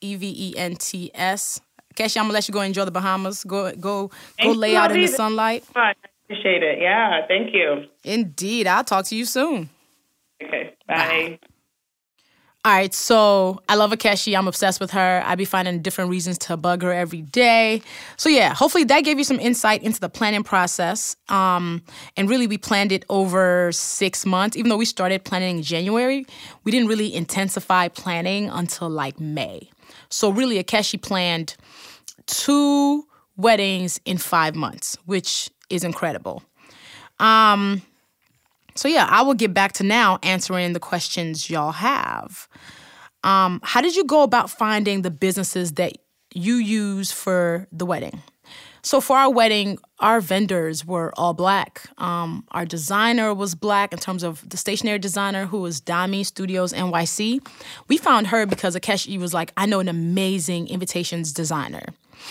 [SPEAKER 1] Keshi, I'm gonna let you go enjoy the Bahamas. Go lay out in the sunlight.
[SPEAKER 2] I appreciate it. Yeah, thank you.
[SPEAKER 1] Indeed. I'll talk to you soon.
[SPEAKER 2] Okay. Bye.
[SPEAKER 1] All right, so I love Akeshi. I'm obsessed with her. I be finding different reasons to bug her every day. So yeah, hopefully that gave you some insight into the planning process. And really, we planned it over 6 months. Even though we started planning in January, we didn't really intensify planning until May. So really, Akeshi planned 2 weddings in 5 months, which is incredible. So yeah, I will get back to now answering the questions y'all have. How did you go about finding the businesses that you use for the wedding? So for our wedding, our vendors were all Black. Our designer was Black in terms of the stationery designer, who was Dami Studios NYC. We found her because Akeshi was like, I know an amazing invitations designer.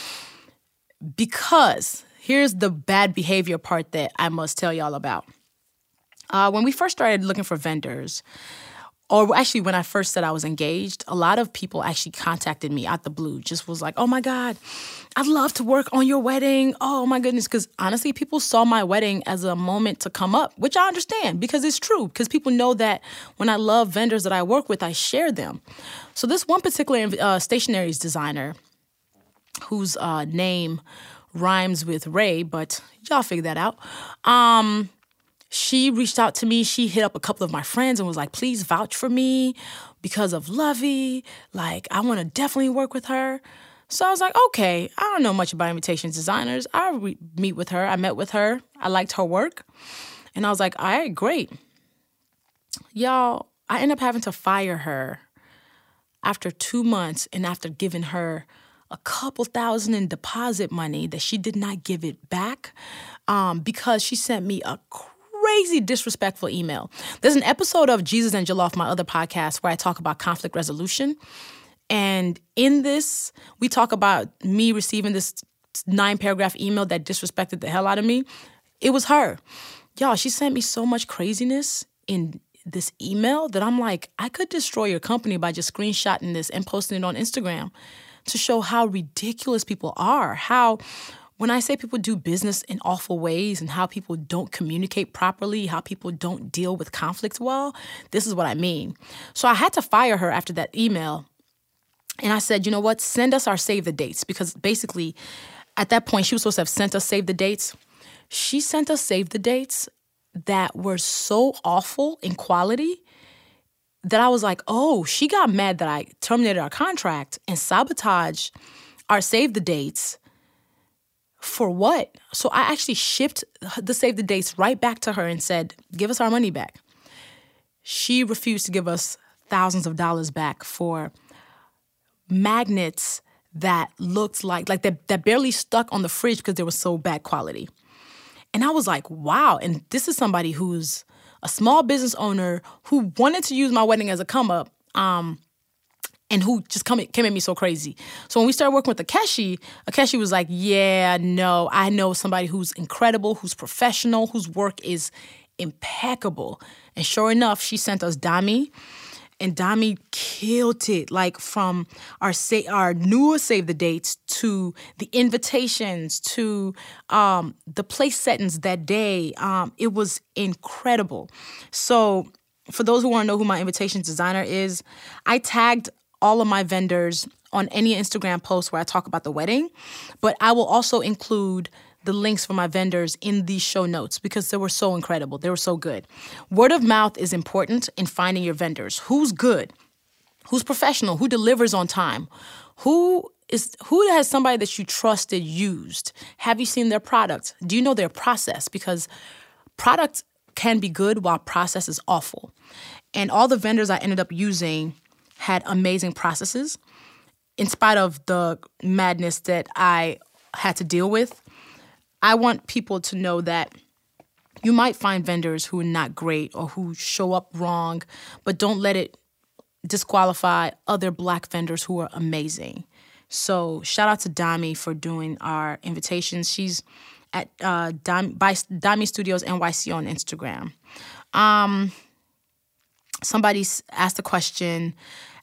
[SPEAKER 1] Because here's the bad behavior part that I must tell y'all about. When we first started looking for vendors, or actually when I first said I was engaged, a lot of people actually contacted me out the blue, just was like, oh my God, I'd love to work on your wedding. Oh my goodness. Because honestly, people saw my wedding as a moment to come up, which I understand because it's true. Because people know that when I love vendors that I work with, I share them. So this one particular stationery designer, whose name rhymes with Ray, but y'all figure that out. She reached out to me. She hit up a couple of my friends and was like, please vouch for me because of Lovey. I want to definitely work with her. So I was like, okay, I don't know much about invitations designers. I'll meet with her. I met with her. I liked her work. And I was like, all right, great. Y'all, I ended up having to fire her after 2 months and after giving her a couple thousand in deposit money that she did not give it back because she sent me a crazy disrespectful email. There's an episode of Jesus and Jollof, my other podcast, where I talk about conflict resolution. And in this, we talk about me receiving this 9-paragraph email that disrespected the hell out of me. It was her. Y'all, she sent me so much craziness in this email that I'm like, I could destroy your company by just screenshotting this and posting it on Instagram to show how ridiculous people are. How, when I say people do business in awful ways and how people don't communicate properly, how people don't deal with conflict well, this is what I mean. So I had to fire her after that email. And I said, you know what? Send us our save the dates. Because basically, at that point, she was supposed to have sent us save the dates. She sent us save the dates that were so awful in quality that I was like, oh, she got mad that I terminated our contract and sabotaged our save the dates. For what? So I actually shipped the save the dates right back to her and said, give us our money back. She refused to give us thousands of dollars back for magnets that looked like that barely stuck on the fridge because they were so bad quality. And I was like, wow. And this is somebody who's a small business owner who wanted to use my wedding as a come up, and who just came at me so crazy. So when we started working with Akeshi was like, yeah, no, I know somebody who's incredible, who's professional, whose work is impeccable. And sure enough, she sent us Dami. And Dami killed it, like from our newest save the dates to the invitations to the place settings that day. It was incredible. So for those who want to know who my invitations designer is, I tagged all of my vendors on any Instagram post where I talk about the wedding, but I will also include the links for my vendors in these show notes because they were so incredible. They were so good. Word of mouth is important in finding your vendors. Who's good? Who's professional? Who delivers on time? Who has somebody that you trusted used? Have you seen their product? Do you know their process? Because product can be good while process is awful. And all the vendors I ended up using had amazing processes in spite of the madness that I had to deal with. I want people to know that you might find vendors who are not great or who show up wrong, but don't let it disqualify other Black vendors who are amazing. So shout out to Dami for doing our invitations. She's at Dami Studios NYC on Instagram. Somebody asked a question.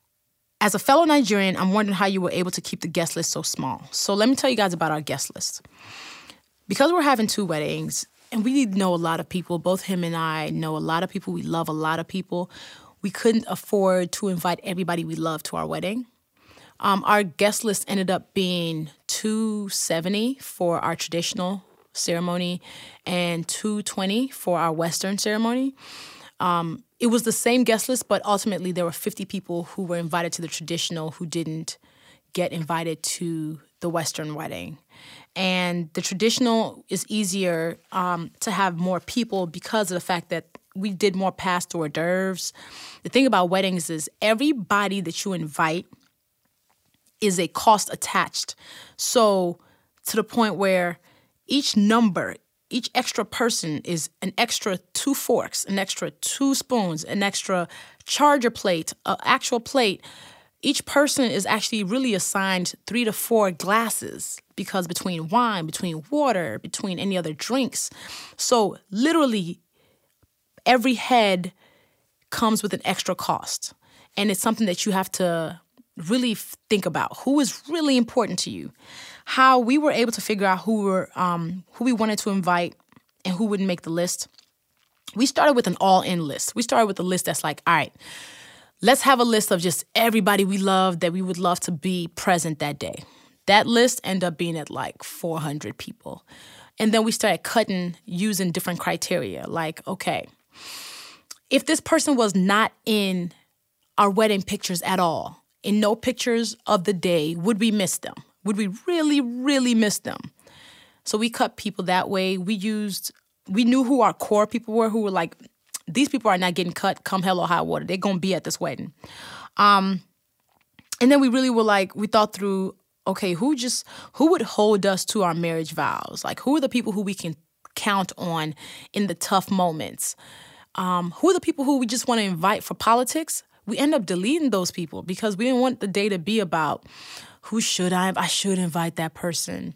[SPEAKER 1] As a fellow Nigerian, I'm wondering how you were able to keep the guest list so small. So let me tell you guys about our guest list. Because we're having 2 weddings, and we know a lot of people, both him and I know a lot of people, we love a lot of people, we couldn't afford to invite everybody we love to our wedding. Our guest list ended up being 270 for our traditional ceremony and 220 for our Western ceremony. It was the same guest list, but ultimately there were 50 people who were invited to the traditional who didn't get invited to the Western wedding. And the traditional is easier to have more people because of the fact that we did more past hors d'oeuvres. The thing about weddings is everybody that you invite is a cost attached. So to the point where each extra person is an extra 2 forks, an extra 2 spoons, an extra charger plate, an actual plate. Each person is actually really assigned 3 to 4 glasses because between wine, between water, between any other drinks. So literally every head comes with an extra cost. And it's something that you have to really think about. Who is really important to you? How we were able to figure out who we wanted to invite and who wouldn't make the list. We started with an all-in list. We started with a list that's like, all right, let's have a list of just everybody we love that we would love to be present that day. That list ended up being at like 400 people. And then we started cutting using different criteria. Like, okay, if this person was not in our wedding pictures at all, in no pictures of the day, would we miss them? Would we really, really miss them? So we cut people that way. We knew who our core people were, who were like, these people are not getting cut come hell or high water. They're going to be at this wedding. And then we really were like, we thought through, okay, who would hold us to our marriage vows? Like, who are the people who we can count on in the tough moments? Who are the people who we just want to invite for politics? we end up deleting those people because we didn't want the day to be about who should I should invite that person.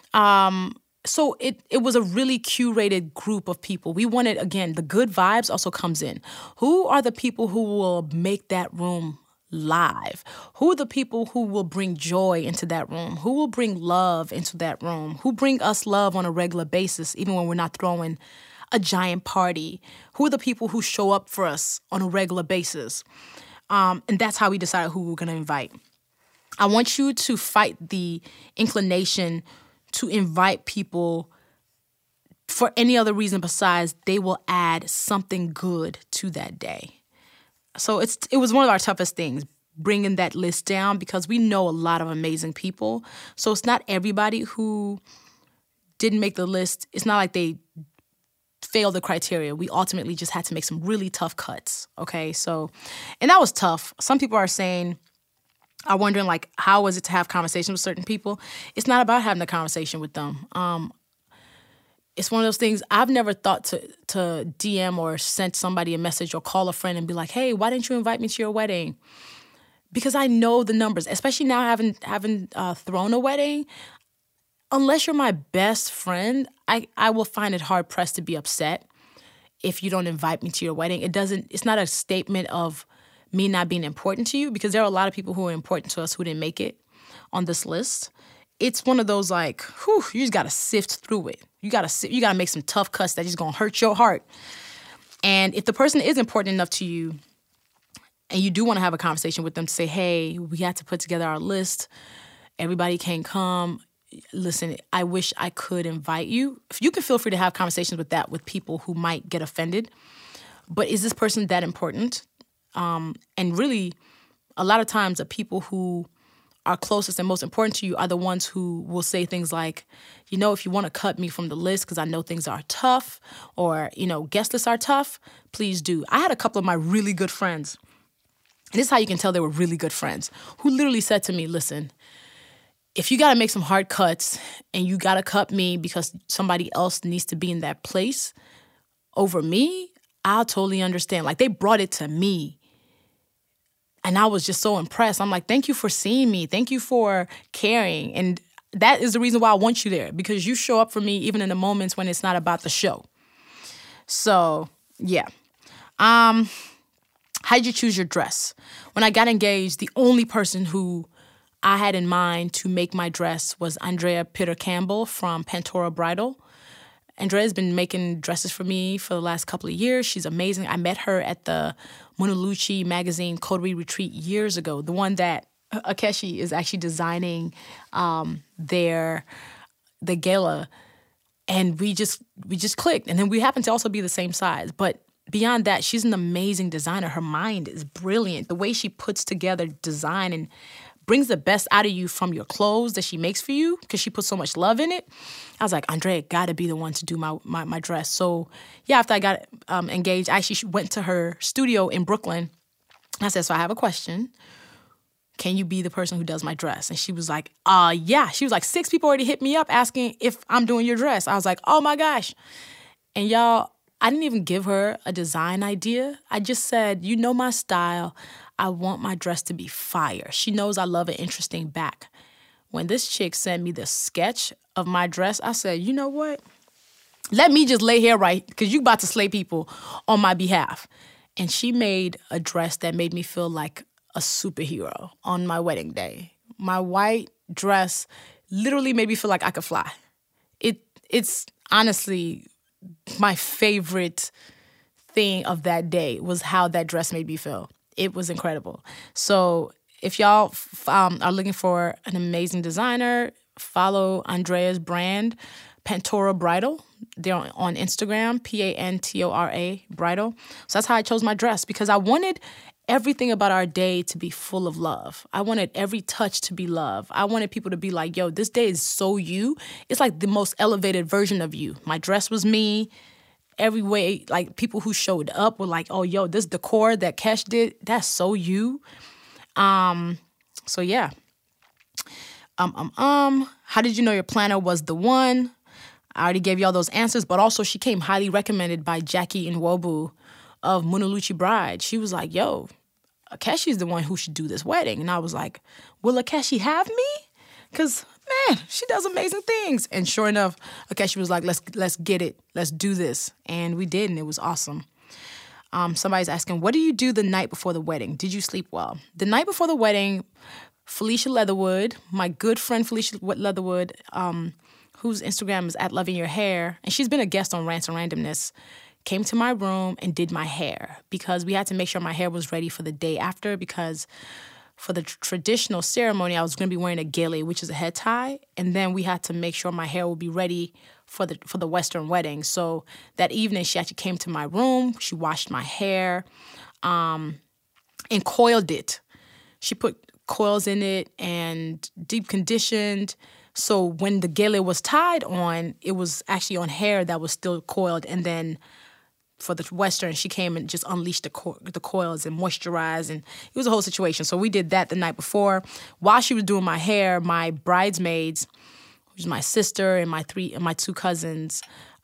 [SPEAKER 1] So it was a really curated group of people. We wanted, again, the good vibes also comes in. Who are the people who will make that room live? Who are the people who will bring joy into that room? Who will bring love into that room? Who bring us love on a regular basis, even when we're not throwing a giant party? Who are the people who show up for us on a regular basis? And that's how we decided who we're going to invite. I want you to fight the inclination to invite people for any other reason besides they will add something good to that day. So it was one of our toughest things, bringing that list down, because we know a lot of amazing people. So it's not everybody who didn't make the list. It's not like they failed the criteria. We ultimately just had to make some really tough cuts, okay? So, and that was tough. Some people are wondering, like, how was it to have conversations with certain people? It's not about having a conversation with them. It's one of those things, I've never thought to DM or send somebody a message or call a friend and be like, hey, why didn't you invite me to your wedding? Because I know the numbers, especially now having thrown a wedding. Unless you're my best friend, I will find it hard pressed to be upset if you don't invite me to your wedding. It's not a statement of me not being important to you, because there are a lot of people who are important to us who didn't make it on this list. It's one of those, like, whew, you just got to sift through it. You got to make some tough cuts that just going to hurt your heart. And if the person is important enough to you and you do want to have a conversation with them to say, hey, we had to put together our list. Everybody can't come. Listen, I wish I could invite you. If you can, feel free to have conversations with people who might get offended. But is this person that important? And really, a lot of times the people who are closest and most important to you are the ones who will say things like, if you want to cut me from the list because I know things are tough, or, guest lists are tough, please do. I had a couple of my really good friends, and this is how you can tell they were really good friends, who literally said to me, listen, if you got to make some hard cuts and you got to cut me because somebody else needs to be in that place over me, I'll totally understand. Like, they brought it to me. And I was just so impressed. I'm like, thank you for seeing me. Thank you for caring. And that is the reason why I want you there, because you show up for me even in the moments when it's not about the show. So, yeah. How did you choose your dress? When I got engaged, the only person who I had in mind to make my dress was Andrea Pitter Campbell from Pantora Bridal. Andrea's been making dresses for me for the last couple of years. She's amazing. I met her at the Munaluchi magazine Coterie Retreat years ago, the one that Akeshi is actually designing the gala. And we just clicked. And then we happen to also be the same size. But beyond that, she's an amazing designer. Her mind is brilliant. The way she puts together design and brings the best out of you from your clothes that she makes for you, because she puts so much love in it. I was like, Andrea got to be the one to do my dress. So, yeah, after I got engaged, I actually went to her studio in Brooklyn. I said, so I have a question. Can you be the person who does my dress? And she was like, yeah. She was like, 6 people already hit me up asking if I'm doing your dress. I was like, oh, my gosh. And y'all, I didn't even give her a design idea. I just said, my style. I want my dress to be fire. She knows I love an interesting back. When this chick sent me the sketch of my dress, I said, you know what? Let me just lay here right, because you about to slay people on my behalf. And she made a dress that made me feel like a superhero on my wedding day. My white dress literally made me feel like I could fly. It's honestly my favorite thing of that day was how that dress made me feel. It was incredible. So if y'all are looking for an amazing designer, follow Andrea's brand, Pantora Bridal. They're on Instagram, Pantora Bridal. So that's how I chose my dress, because I wanted everything about our day to be full of love. I wanted every touch to be love. I wanted people to be like, yo, this day is so you. It's like the most elevated version of you. My dress was me. Every way, like, people who showed up were like, oh, yo, this decor that Kesh did, that's so you. So, yeah. How did you know your planner was the one? I already gave y'all those answers, but also she came highly recommended by Jackie Nwobu of Munaluchi Bride. She was like, yo, Akeshi's the one who should do this wedding. And I was like, will Akeshi have me? Because, man, she does amazing things. And sure enough, Akeshi was like, let's get it. Let's do this. And we did, and it was awesome. Somebody's asking, what do you do the night before the wedding? Did you sleep well? The night before the wedding, Felicia Leatherwood, my good friend Felicia Leatherwood, whose Instagram is @lovingyourhair, and she's been a guest on Rants and Randomness, came to my room and did my hair because we had to make sure my hair was ready for the day after, because for the traditional ceremony, I was going to be wearing a gele, which is a head tie, and then we had to make sure my hair would be ready for the Western wedding. So that evening, she actually came to my room. She washed my hair and coiled it. She put coils in it and deep conditioned. So when the gele was tied on, it was actually on hair that was still coiled. And then for the Western, she came and just unleashed the coils and moisturized. And it was a whole situation. So we did that the night before. While she was doing my hair, my bridesmaids, which is my sister and my two cousins,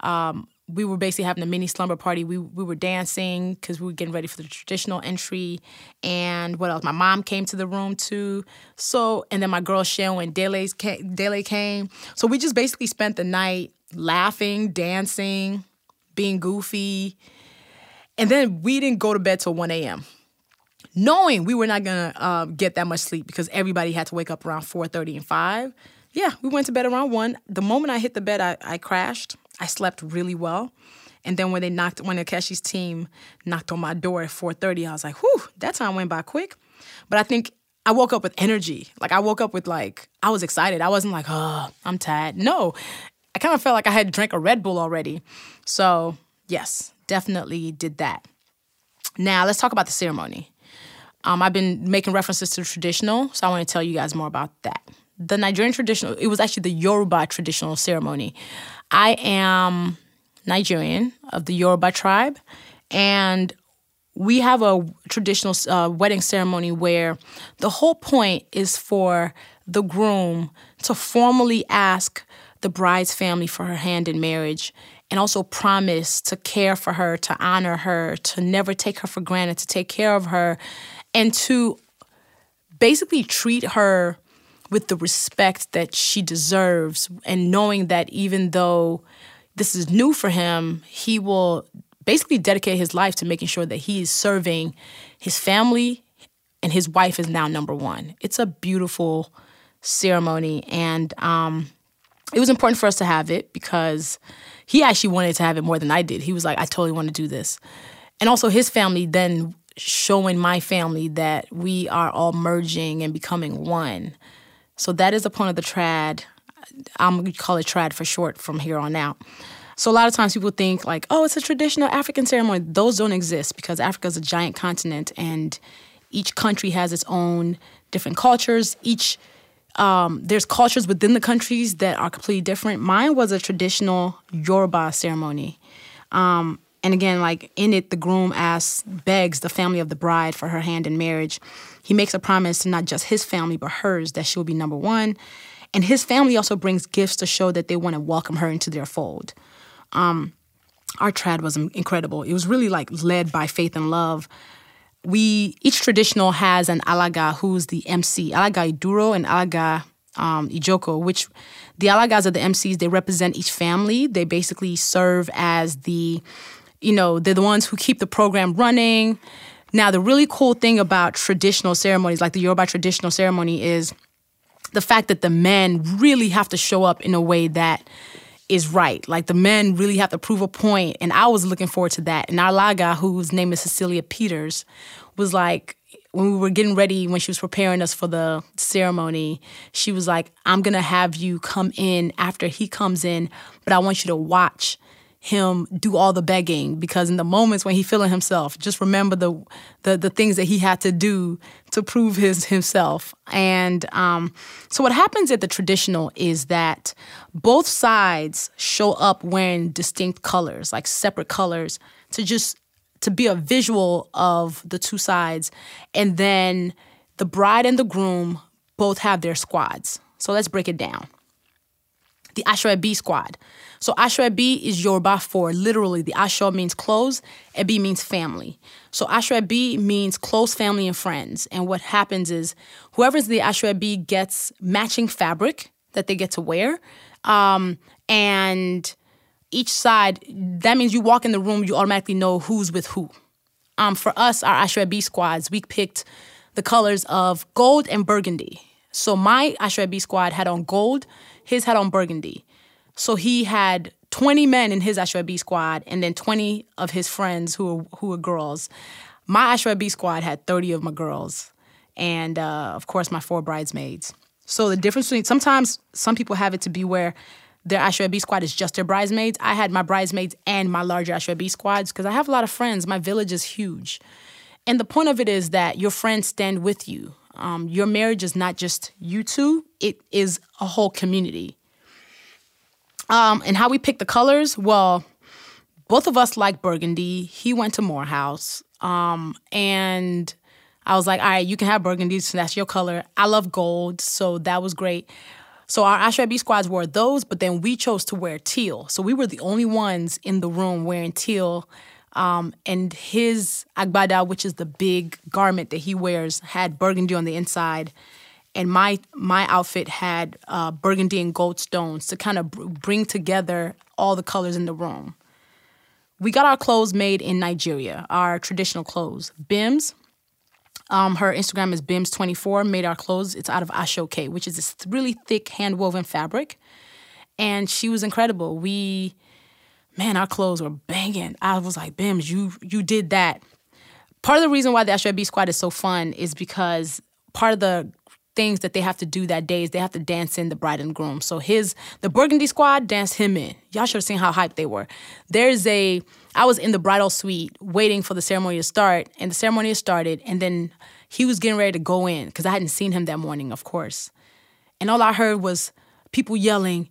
[SPEAKER 1] we were basically having a mini slumber party. We were dancing because we were getting ready for the traditional entry. And what else? My mom came to the room too. So, and then my girl Shell and Dele came. So we just basically spent the night laughing, dancing, being goofy. And then we didn't go to bed till 1 a.m. knowing we were not going to get that much sleep because everybody had to wake up around 4:30 and 5. Yeah, we went to bed around 1. The moment I hit the bed, I crashed. I slept really well. And then when Akeshi's team knocked on my door at 4:30, I was like, whew, that time went by quick. But I think I woke up with energy. Like, I woke up with, like, I was excited. I wasn't like, oh, I'm tired. No, I kind of felt like I had drank a Red Bull already. So, yes, definitely did that. Now, let's talk about the ceremony. I've been making references to the traditional, so I want to tell you guys more about that. The Nigerian traditional, it was actually the Yoruba traditional ceremony. I am Nigerian of the Yoruba tribe, and we have a traditional wedding ceremony where the whole point is for the groom to formally ask the bride's family for her hand in marriage and also promise to care for her, to honor her, to never take her for granted, to take care of her, and to basically treat her with the respect that she deserves, and knowing that even though this is new for him, he will basically dedicate his life to making sure that he is serving his family, and his wife is now number one. It's a beautiful ceremony, and it was important for us to have it because he actually wanted to have it more than I did. He was like, I totally want to do this. And also his family then showing my family that we are all merging and becoming one. So that is a part of the trad. I'm going to call it trad for short from here on out. So a lot of times people think like, oh, it's a traditional African ceremony. Those don't exist because Africa is a giant continent and each country has its own different cultures. There's cultures within the countries that are completely different. Mine was a traditional Yoruba ceremony. And again, like in it, the groom begs the family of the bride for her hand in marriage. He makes a promise to not just his family, but hers, that she'll be number one. And his family also brings gifts to show that they want to welcome her into their fold. Our trad was incredible. It was really like led by faith and love. Each traditional has an alaga who's the MC, alaga iduro and alaga ijoko, which the alagas are the MCs. They represent each family. They basically serve as they're the ones who keep the program running. Now, the really cool thing about traditional ceremonies, like the Yoruba traditional ceremony, is the fact that the men really have to show up in a way that is right. Like the men really have to prove a point, and I was looking forward to that. And our Laga, whose name is Cecilia Peters, was like, when we were getting ready, when she was preparing us for the ceremony, she was like, I'm going to have you come in after he comes in, but I want you to watch him do all the begging, because in the moments when he's feeling himself, just remember the things that he had to do to prove himself. And so what happens at the traditional is that both sides show up wearing distinct colors, like separate colors, to be a visual of the two sides. And then the bride and the groom both have their squads. So let's break it down. the Aso-Ebi squad. So Aso-Ebi is Yoruba for literally the Aso means clothes, Ebi means family. So Aso-Ebi means close family and friends. And what happens is whoever's the Aso-Ebi gets matching fabric that they get to wear. And each side, that means you walk in the room, you automatically know who's with who. For us, our Aso-Ebi squads, we picked the colors of gold and burgundy. So my Aso-Ebi squad had on gold, his had on burgundy. So he had 20 men in his Aso-Ebi squad and then 20 of his friends who were girls. My Aso-Ebi squad had 30 of my girls and, of course, my 4 bridesmaids. So the difference between, sometimes some people have it to be where their Aso-Ebi squad is just their bridesmaids. I had my bridesmaids and my larger Aso-Ebi squads because I have a lot of friends. My village is huge. And the point of it is that your friends stand with you. Your marriage is not just you two. It is a whole community. And how we pick the colors, well, both of us like burgundy. He went to Morehouse. And I was like, all right, you can have burgundy, so that's your color. I love gold, so that was great. So our Aso-Ebi squads wore those, but then we chose to wear teal. So we were the only ones in the room wearing teal. And his agbada, which is the big garment that he wears, had burgundy on the inside. And my outfit had burgundy and gold stones to kind of bring together all the colors in the room. We got our clothes made in Nigeria, our traditional clothes. Bims, her Instagram is Bims24, made our clothes. It's out of Ashoke, which is this really thick hand-woven fabric. And she was incredible. Our clothes were banging. I was like, Bims, you did that. Part of the reason why the Aso-Ebi squad is so fun is because part of the things that they have to do that day is they have to dance in the bride and groom. So the burgundy squad danced him in. Y'all should have seen how hyped they were. I was in the bridal suite waiting for the ceremony to start, and the ceremony started, and then he was getting ready to go in because I hadn't seen him that morning, of course. And all I heard was people yelling,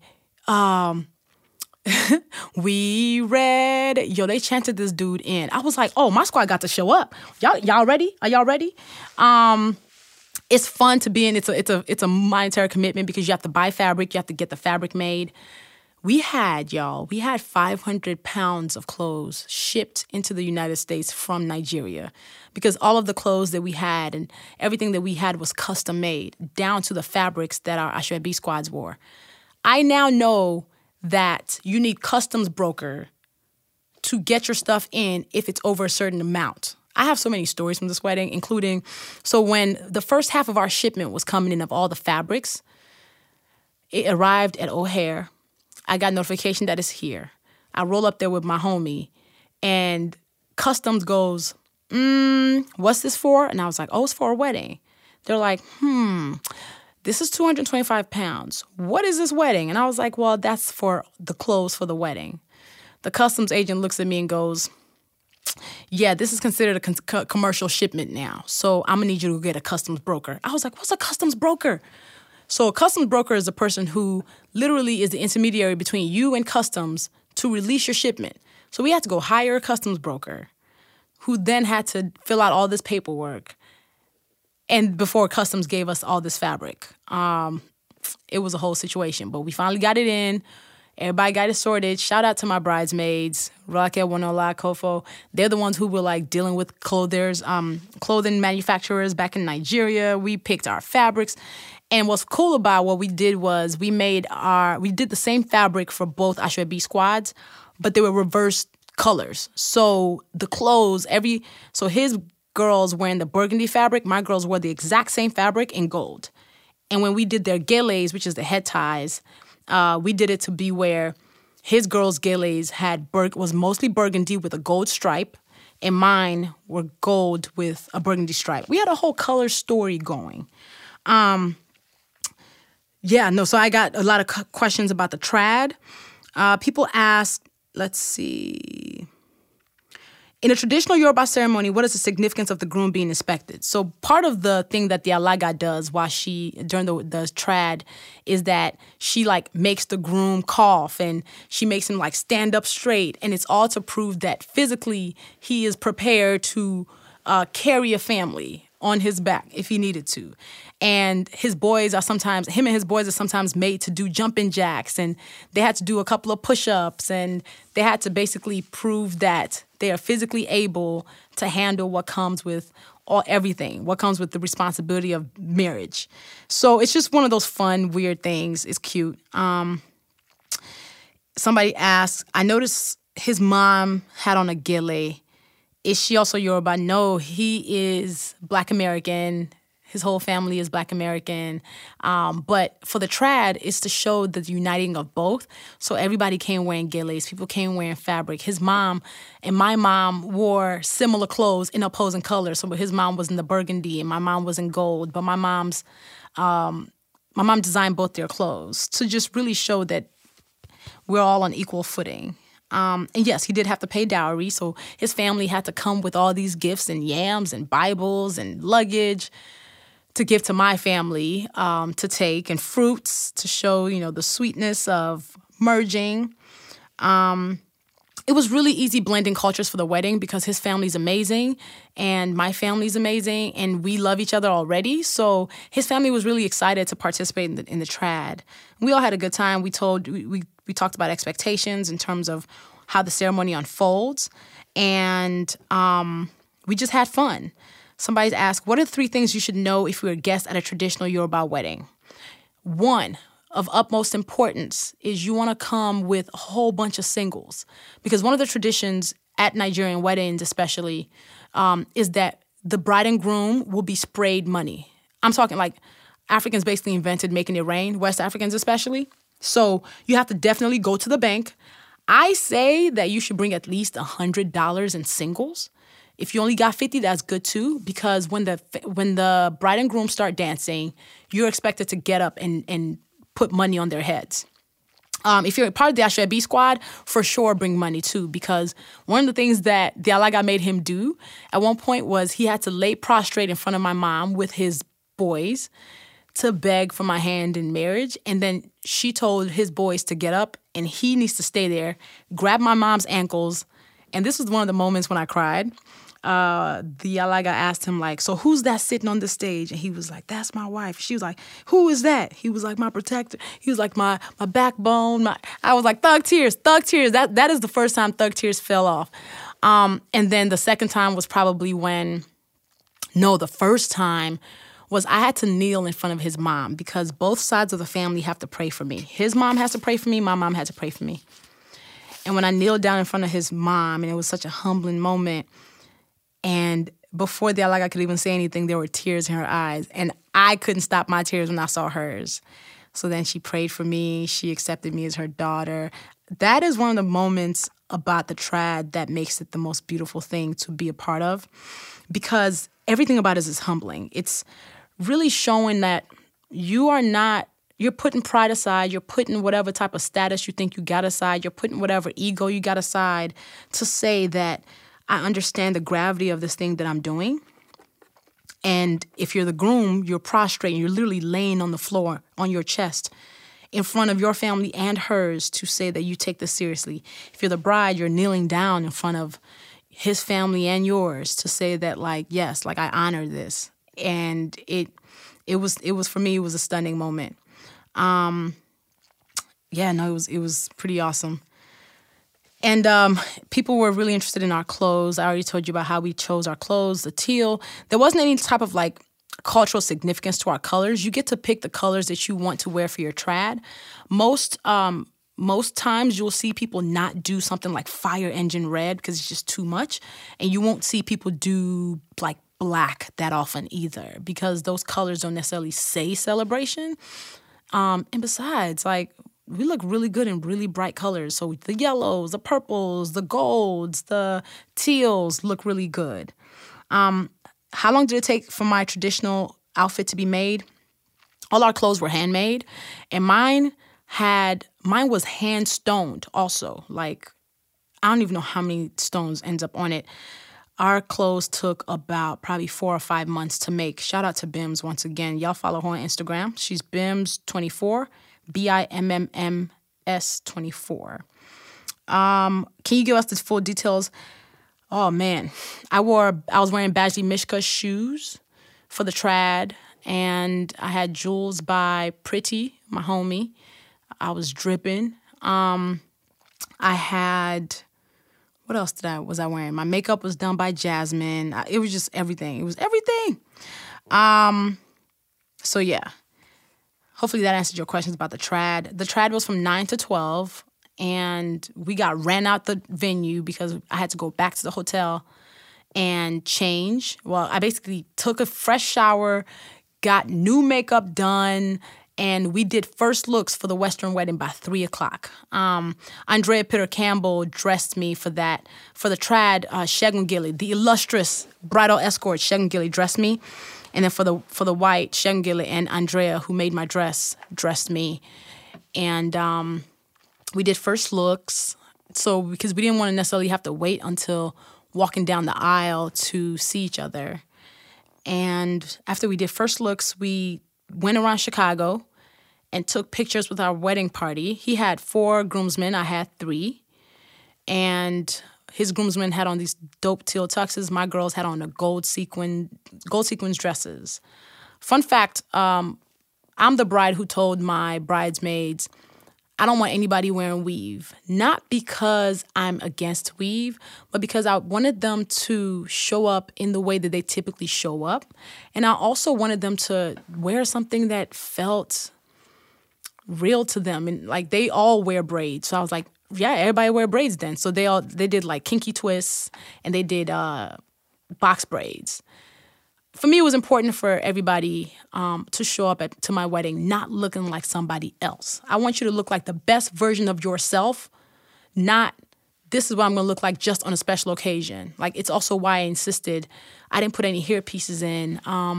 [SPEAKER 1] we read. Yo, they chanted this dude in. I was like, oh, my squad got to show up. Y'all ready? Are y'all ready? It's fun to be in. It's a monetary commitment because you have to buy fabric. You have to get the fabric made. We had 500 pounds of clothes shipped into the United States from Nigeria because all of the clothes that we had and everything that we had was custom made down to the fabrics that our Aso-Ebi squads wore. I now know that you need customs broker to get your stuff in if it's over a certain amount. I have so many stories from this wedding, including, so when the first half of our shipment was coming in of all the fabrics, it arrived at O'Hare. I got notification that it's here. I roll up there with my homie, and customs goes, what's this for? And I was like, oh, it's for a wedding. They're like, this is 225 pounds. What is this wedding? And I was like, well, that's for the clothes for the wedding. The customs agent looks at me and goes, yeah, this is considered a commercial shipment now. So I'm going to need you to get a customs broker. I was like, what's a customs broker? So a customs broker is a person who literally is the intermediary between you and customs to release your shipment. So we had to go hire a customs broker who then had to fill out all this paperwork. And before customs gave us all this fabric. It was a whole situation. But we finally got it in. Everybody got it sorted. Shout out to my bridesmaids, Raquel, Wanola, Kofo. They're the ones who were like dealing with clothing manufacturers back in Nigeria. We picked our fabrics. And what's cool about what we did was we did the same fabric for both Aso-Ebi squads, but they were reversed colors. So the clothes, so his girls wearing the burgundy fabric, my girls wore the exact same fabric in gold. And when we did their geles, which is the head ties, we did it to be where his girls' geles was mostly burgundy with a gold stripe, and mine were gold with a burgundy stripe. We had a whole color story going. So I got a lot of questions about the trad. People ask, let's see. In a traditional Yoruba ceremony, what is the significance of the groom being inspected? So part of the thing that the alaga does during the trad is that she makes the groom cough and she makes him stand up straight. And it's all to prove that physically he is prepared to carry a family on his back if he needed to. And him and his boys are sometimes made to do jumping jacks, and they had to do a couple of push-ups, and they had to basically prove that they are physically able to handle what comes with everything, what comes with the responsibility of marriage. So it's just one of those fun, weird things. It's cute. Somebody asked, I noticed his mom had on a gele. Is she also Yoruba? No, he is Black American. His whole family is Black American. But for the trad, it's to show the uniting of both. So everybody came wearing geles. People came wearing fabric. His mom and my mom wore similar clothes in opposing colors. So his mom was in the burgundy and my mom was in gold. But my mom designed both their clothes to just really show that we're all on equal footing. And yes, he did have to pay dowry, so his family had to come with all these gifts and yams and Bibles and luggage to give to my family to take, and fruits to show, the sweetness of merging. It was really easy blending cultures for the wedding because his family's amazing and my family's amazing, and we love each other already. So his family was really excited to participate in the trad. We all had a good time. We talked about expectations in terms of how the ceremony unfolds, and we just had fun. Somebody's asked, what are the 3 things you should know if you're a guest at a traditional Yoruba wedding? 1, of utmost importance, is you want to come with a whole bunch of singles, because one of the traditions at Nigerian weddings especially is that the bride and groom will be sprayed money. I'm talking like Africans basically invented making it rain, West Africans especially. So you have to definitely go to the bank. I say that you should bring at least $100 in singles. If you only got 50, that's good too, because when the bride and groom start dancing, you're expected to get up and put money on their heads. If you're part of the Asoebi squad, for sure bring money too, because one of the things that the Alaga made him do at one point was he had to lay prostrate in front of my mom with his boys to beg for my hand in marriage. And then she told his boys to get up and he needs to stay there, grab my mom's ankles. And this was one of the moments when I cried. The Alaga asked him, so who's that sitting on the stage? And he was like, that's my wife. She was like, who is that? He was like, my protector. He was like, my backbone. I was like, thug tears. That is the first time thug tears fell off. And then the second time was probably the first time was I had to kneel in front of his mom, because both sides of the family have to pray for me. His mom has to pray for me. My mom had to pray for me. And when I kneeled down in front of his mom, and it was such a humbling moment, and before the Alaga could even say anything, there were tears in her eyes. And I couldn't stop my tears when I saw hers. So then she prayed for me. She accepted me as her daughter. That is one of the moments about the trad that makes it the most beautiful thing to be a part of, because everything about it is humbling. It's really showing that you're putting pride aside, you're putting whatever type of status you think you got aside, you're putting whatever ego you got aside to say that I understand the gravity of this thing that I'm doing. And if you're the groom, you're prostrate, you're literally laying on the floor on your chest in front of your family and hers to say that you take this seriously. If you're the bride, you're kneeling down in front of his family and yours to say that, yes, I honor this. And it was for me, it was a stunning moment. It was pretty awesome. And people were really interested in our clothes. I already told you about how we chose our clothes, the teal. There wasn't any type of cultural significance to our colors. You get to pick the colors that you want to wear for your trad. Most times you'll see people not do something like fire engine red because it's just too much. And you won't see people do black that often either, because those colors don't necessarily say celebration. And besides, we look really good in really bright colors. So the yellows, the purples, the golds, the teals look really good. How long did it take for my traditional outfit to be made? All our clothes were handmade, and mine was hand stoned also. I don't even know how many stones ends up on it. Our clothes took about probably 4 or 5 months to make. Shout out to Bims once again. Y'all follow her on Instagram. She's Bims24, BIMMS24. Can you give us the full details? Oh man, I was wearing Bajli Mishka shoes for the trad, and I had jewels by Pretty, my homie. I was dripping. I had, what else was I wearing? My makeup was done by Jasmine. It was just everything. It was everything. So yeah, hopefully that answered your questions about the trad. The trad was from 9 to 12, and we ran out the venue because I had to go back to the hotel and change. Well, I basically took a fresh shower, got new makeup done, and we did first looks for the Western wedding by 3 o'clock. Andrea Pitter Campbell dressed me for that. For the trad, Shegun Gilly, the illustrious bridal escort, Shegun Gilly dressed me. And then for the white, Shegun Gilly and Andrea, who made my dress, dressed me. And we did first looks. So because we didn't want to necessarily have to wait until walking down the aisle to see each other. And after we did first looks, we went around Chicago and took pictures with our wedding party. He had 4 groomsmen. I had 3. And his groomsmen had on these dope teal tuxes. My girls had on the gold sequins dresses. Fun fact, I'm the bride who told my bridesmaids, I don't want anybody wearing weave. Not because I'm against weave, but because I wanted them to show up in the way that they typically show up. And I also wanted them to wear something that felt real to them. And like they all wear braids. So I was like, yeah, everybody wear braids then. So they did like kinky twists and they did box braids. For me, it was important for everybody to show up to my wedding not looking like somebody else. I want you to look like the best version of yourself, not this is what I'm going to look like just on a special occasion. Like, it's also why I insisted I didn't put any hair pieces in.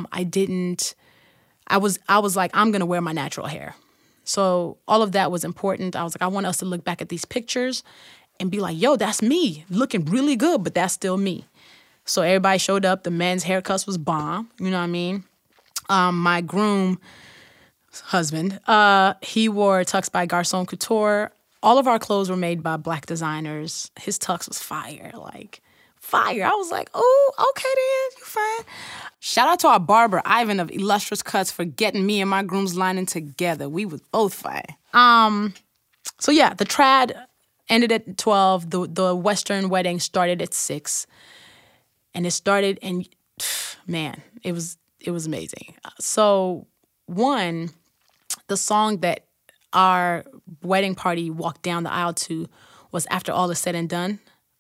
[SPEAKER 1] I was like, I'm going to wear my natural hair. So all of that was important. I was like, I want us to look back at these pictures and be like, yo, that's me looking really good, but that's still me. So everybody showed up. The men's haircuts was bomb. You know what I mean? My groom husband, he wore tux by Garçon Couture. All of our clothes were made by Black designers. His tux was fire, like fire. I was like, oh, okay then, you fine. Shout out to our barber, Ivan of Illustrious Cuts, for getting me and my groom's lining together. We was both fine. So yeah, the trad ended at 12. The Western wedding started at 6. And it started, and man, it was amazing. So one, the song that our wedding party walked down the aisle to was After All Is Said and Done,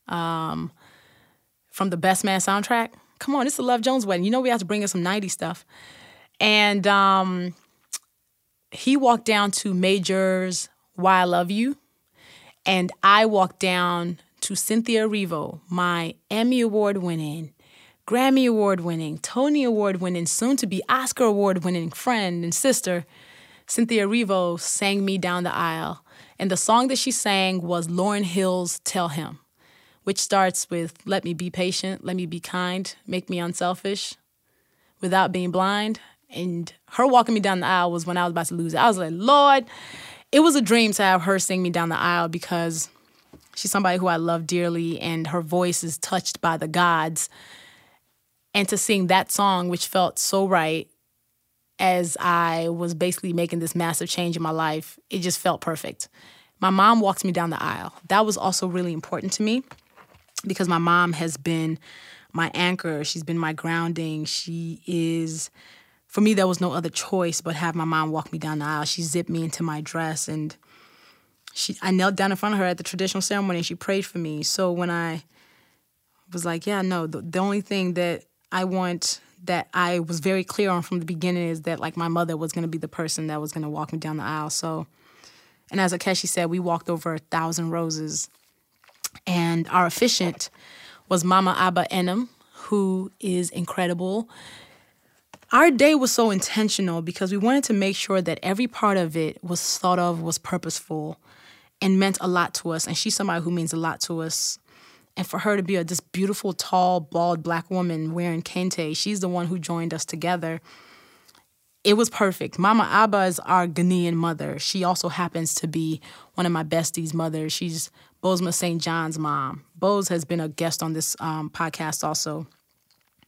[SPEAKER 1] from the Best Man soundtrack. Come on, this is a Love Jones wedding. You know we have to bring in some 90s stuff. And he walked down to Major's Why I Love You, and I walked down to Cynthia Erivo, my Emmy Award-winning, Grammy Award-winning, Tony Award-winning, soon-to-be Oscar Award-winning friend and sister. Cynthia Erivo sang me down the aisle. And the song that she sang was Lauryn Hill's Tell Him, which starts with, let me be patient, let me be kind, make me unselfish, without being blind. And her walking me down the aisle was when I was about to lose it. I was like, Lord, it was a dream to have her sing me down the aisle because she's somebody who I love dearly, and her voice is touched by the gods. And to sing that song, which felt so right as I was basically making this massive change in my life, it just felt perfect. My mom walked me down the aisle. That was also really important to me because my mom has been my anchor. She's been my grounding. She is, for me, there was no other choice but have my mom walk me down the aisle. She zipped me into my dress, and I knelt down in front of her at the traditional ceremony, and she prayed for me. So when I was like, yeah, no, the only thing that I want, that I was very clear on from the beginning, is that like my mother was going to be the person that was going to walk me down the aisle. So, and as Akeshi said, we walked over 1,000 roses. And our officiant was Mama Abba Enem, who is incredible. Our day was so intentional because we wanted to make sure that every part of it was thought of, was purposeful, and meant a lot to us. And she's somebody who means a lot to us. And for her to be this beautiful, tall, bald Black woman wearing kente, she's the one who joined us together. It was perfect. Mama Abba is our Ghanaian mother. She also happens to be one of my besties' mothers. She's Bozma St. John's mom. Boz has been a guest on this podcast also.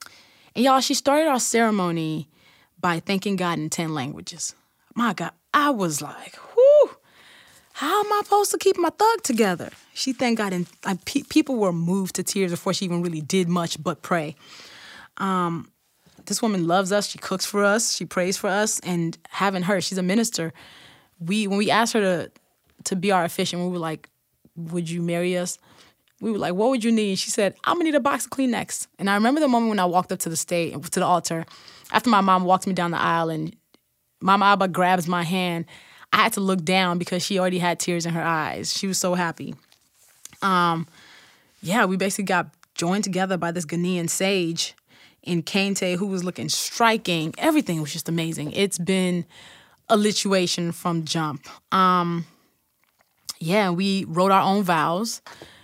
[SPEAKER 1] And y'all, she started our ceremony by thanking God in 10 languages. My God, I was like, whew, how am I supposed to keep my thug together? She thanked God, and people were moved to tears before she even really did much but pray. This woman loves us. She cooks for us. She prays for us. And having her, she's a minister. When we asked her to be our officiant, we were like, would you marry us? We were like, what would you need? She said, I'm going to need a box of Kleenex. And I remember the moment when I walked up to the altar, after my mom walked me down the aisle and Mama Abba grabs my hand, I had to look down because she already had tears in her eyes. She was so happy. We basically got joined together by this Ghanaian sage in Kente who was looking striking. Everything was just amazing. It's been a lituation from jump. We wrote our own vows.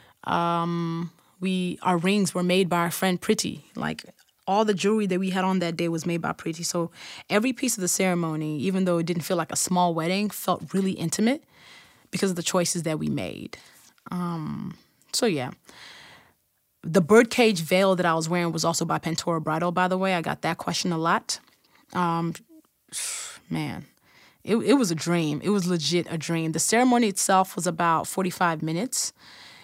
[SPEAKER 1] Our rings were made by our friend Pretty. Like, all the jewelry that we had on that day was made by Pretty. So every piece of the ceremony, even though it didn't feel like a small wedding, felt really intimate because of the choices that we made. The birdcage veil that I was wearing was also by Pentora Bridal, by the way. I got that question a lot. It was a dream. It was legit a dream. The ceremony itself was about 45 minutes.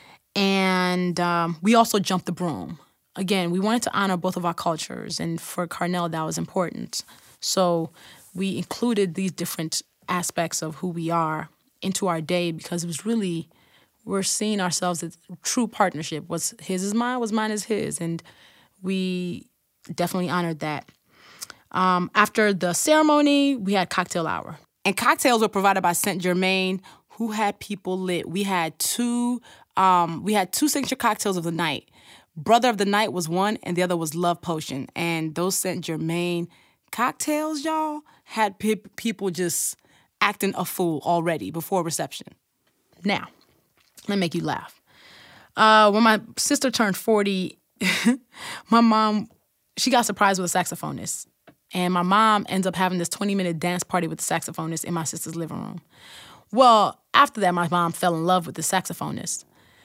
[SPEAKER 1] And we also jumped the broom. Again, we wanted to honor both of our cultures. And for Carnell, that was important. So we included these different aspects of who we are into our day because it was really, we're seeing ourselves as true partnership. What's his is mine, what's mine is his. And we definitely honored that. After the ceremony, we had cocktail hour. And cocktails were provided by Saint Germain, who had people lit. We had two signature cocktails of the night. Brother of the Night was one, and the other was Love Potion. And those Saint Germain cocktails, y'all, had people just acting a fool already before reception. Now, let me make you laugh. When my sister turned 40, my mom, she got surprised with a saxophonist. And my mom ends up having this 20-minute dance party with the saxophonist in my sister's living room. Well, after that, my mom fell in love with the saxophonist.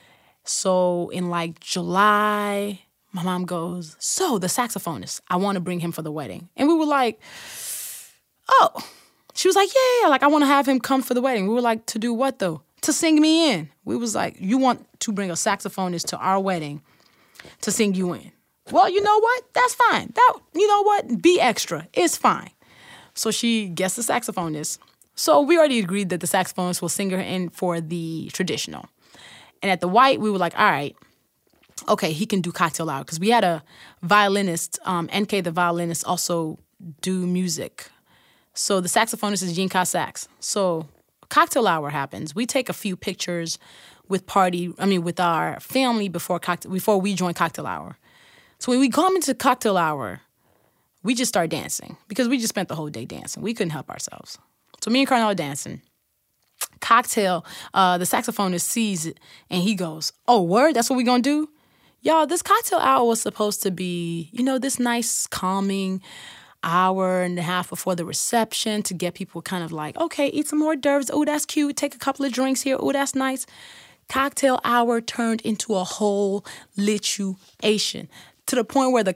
[SPEAKER 1] So in July, my mom goes, so the saxophonist, I want to bring him for the wedding. And we were like, oh. She was like, yeah, I want to have him come for the wedding. We were like, to do what though? To sing me in. We was like, you want to bring a saxophonist to our wedding to sing you in. Well, you know what? That's fine. You know what? Be extra. It's fine. So she gets the saxophonist. So we already agreed that the saxophonist will sing her in for the traditional. And at the white, we were like, all right, okay, he can do cocktail hour. Because we had a violinist, NK the violinist, also do music. So the saxophonist is Jean Sax. So cocktail hour happens. We take a few pictures with our family before we join cocktail hour. So when we come into cocktail hour, we just start dancing because we just spent the whole day dancing. We couldn't help ourselves. So me and Carnell are dancing. Cocktail, the saxophonist sees it and he goes, oh, word? That's what we gonna do? Y'all, this cocktail hour was supposed to be, this nice, calming hour and a half before the reception to get people kind of like, okay, eat some hors d'oeuvres. Oh, that's cute. Take a couple of drinks here. Oh, that's nice. Cocktail hour turned into a whole lituation to the point where the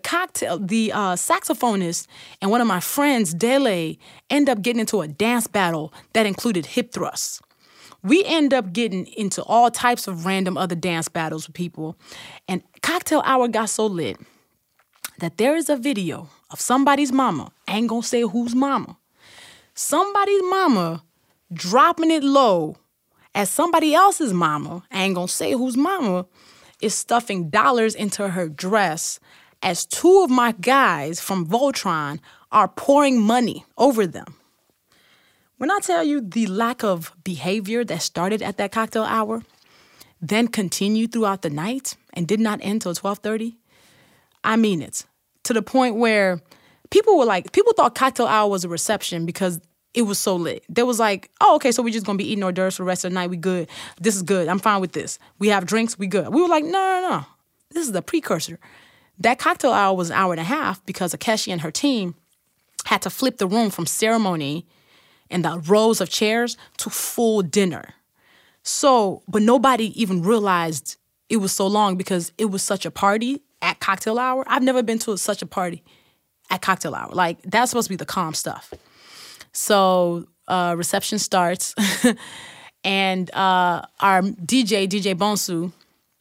[SPEAKER 1] saxophonist and one of my friends, Dele, end up getting into a dance battle that included hip thrusts. We end up getting into all types of random other dance battles with people. And cocktail hour got so lit that there is a video of somebody's mama, I ain't gonna say whose mama, somebody's mama dropping it low as somebody else's mama, I ain't gonna say whose mama, is stuffing dollars into her dress as two of my guys from Voltron are pouring money over them. When I tell you the lack of behavior that started at that cocktail hour, then continued throughout the night and did not end till 12:30, I mean it. To the point where people thought cocktail hour was a reception because it was so lit. They was like, oh, okay, so we're just going to be eating hors d'oeuvres for the rest of the night. We good. This is good. I'm fine with this. We have drinks. We good. We were like, no. This is the precursor. That cocktail hour was an hour and a half because Akeshi and her team had to flip the room from ceremony and the rows of chairs to full dinner. So, but nobody even realized it was so long because it was such a party at cocktail hour. I've never been to such a party at cocktail hour. Like, that's supposed to be the calm stuff. So reception starts, and our DJ Bonsu,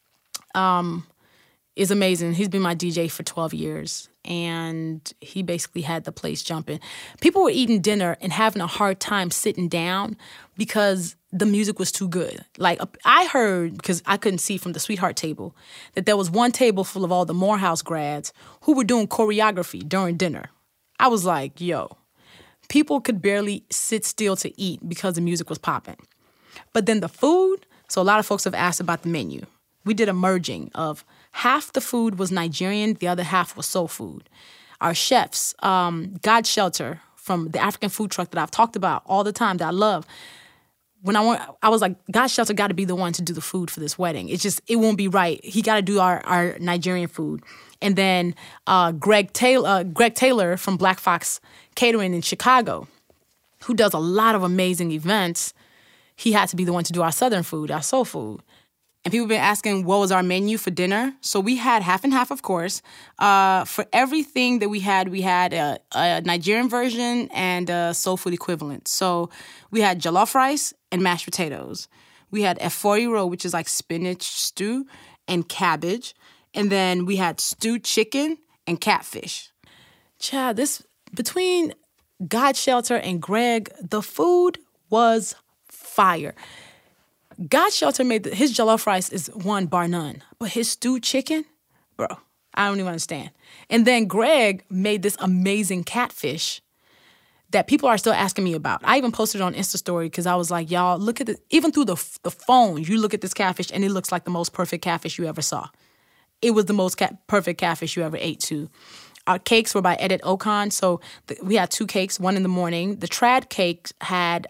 [SPEAKER 1] is amazing. He's been my DJ for 12 years, and he basically had the place jumping. People were eating dinner and having a hard time sitting down because the music was too good. Like, I heard, because I couldn't see from the Sweetheart table, that there was one table full of all the Morehouse grads who were doing choreography during dinner. I was like, yo, people could barely sit still to eat because the music was popping. But then the food, so a lot of folks have asked about the menu. We did a merging of half the food was Nigerian, the other half was soul food. Our chefs, God Shelter from the African food truck that I've talked about all the time that I love, when I was like, God Shelter got to be the one to do the food for this wedding. It won't be right. He got to do our Nigerian food. And then Greg Taylor from Black Fox Catering in Chicago, who does a lot of amazing events, he had to be the one to do our Southern food, our soul food. And people have been asking what was our menu for dinner. So we had half and half, of course. For everything that we had a Nigerian version and a soul food equivalent. So we had jollof rice and mashed potatoes. We had efforiro, which is like spinach stew, and cabbage. And then we had stewed chicken and catfish. Child, between God Shelter and Greg, the food was fire. God Shelter made his jollof rice is one bar none, but his stewed chicken, bro, I don't even understand. And then Greg made this amazing catfish that people are still asking me about. I even posted it on Insta story because I was like, y'all, look at it. Even through the phone, you look at this catfish and it looks like the most perfect catfish you ever saw. It was the most perfect catfish you ever ate too. Our cakes were by Edith Ocon, so we had 2 cakes, one in the morning. The trad cake had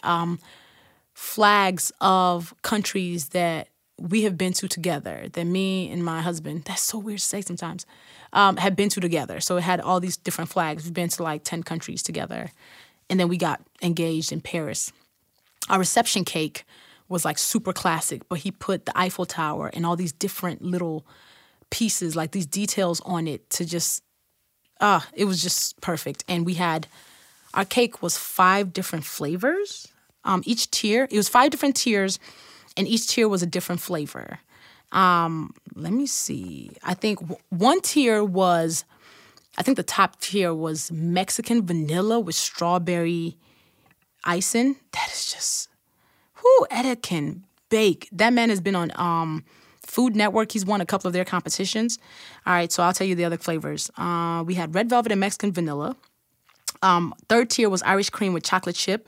[SPEAKER 1] flags of countries that we have been to together, that me and my husband, that's so weird to say sometimes, had been to together. So it had all these different flags. We've been to like 10 countries together. And then we got engaged in Paris. Our reception cake was like super classic, but he put the Eiffel Tower and all these different little pieces, like these details on it to just, it was just perfect. And our cake was 5 different flavors. Each tier, it was 5 different tiers, and each tier was a different flavor. Let me see. I think the top tier was Mexican vanilla with strawberry icing. That is just, Edith can bake. That man has been on Food Network. He's won a couple of their competitions. All right, so I'll tell you the other flavors. We had red velvet and Mexican vanilla. Third tier was Irish cream with chocolate chip.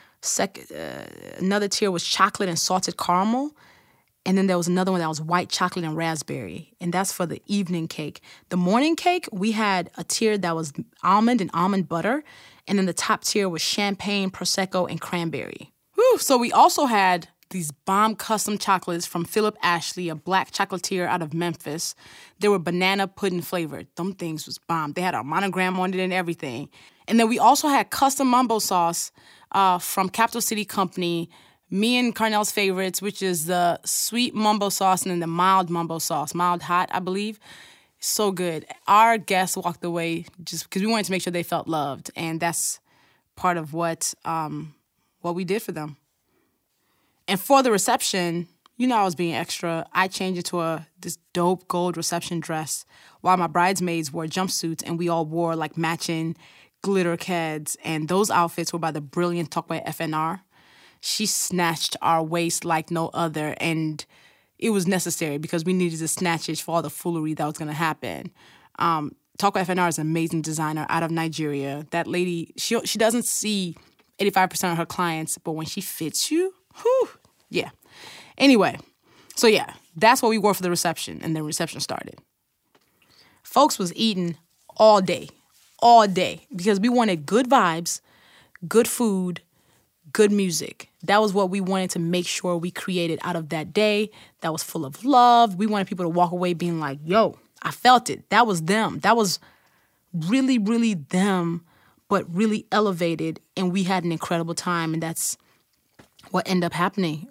[SPEAKER 1] Another tier was chocolate and salted caramel. And then there was another one that was white chocolate and raspberry. And that's for the evening cake. The morning cake, we had a tier that was almond and almond butter. And then the top tier was champagne, Prosecco, and cranberry. Whew. So we also had these bomb custom chocolates from Philip Ashley, a black chocolatier out of Memphis. They were banana pudding flavored. Them things was bomb. They had our monogram on it and everything. And then we also had custom mumbo sauce from Capital City Company, me and Carnell's favorites, which is the sweet mumbo sauce and then the mild mumbo sauce, mild hot, I believe. So good. Our guests walked away just because we wanted to make sure they felt loved, and that's part of what we did for them. And for the reception, I was being extra. I changed into this dope gold reception dress while my bridesmaids wore jumpsuits, and we all wore like matching glitter keds, and those outfits were by the brilliant Tokwe FNR. She snatched our waist like no other, and it was necessary because we needed to snatch it for all the foolery that was going to happen. Tokwe FNR is an amazing designer out of Nigeria. That lady, she doesn't see 85% of her clients, but when she fits you, yeah. Anyway, so yeah, that's what we wore for the reception, and the reception started. Folks was eating all day, because we wanted good vibes, good food, good music. That was what we wanted to make sure we created out of that day. That was full of love. We wanted people to walk away being like, yo, I felt it. That was them. That was really, really them, but really elevated, and we had an incredible time, and that's what ended up happening.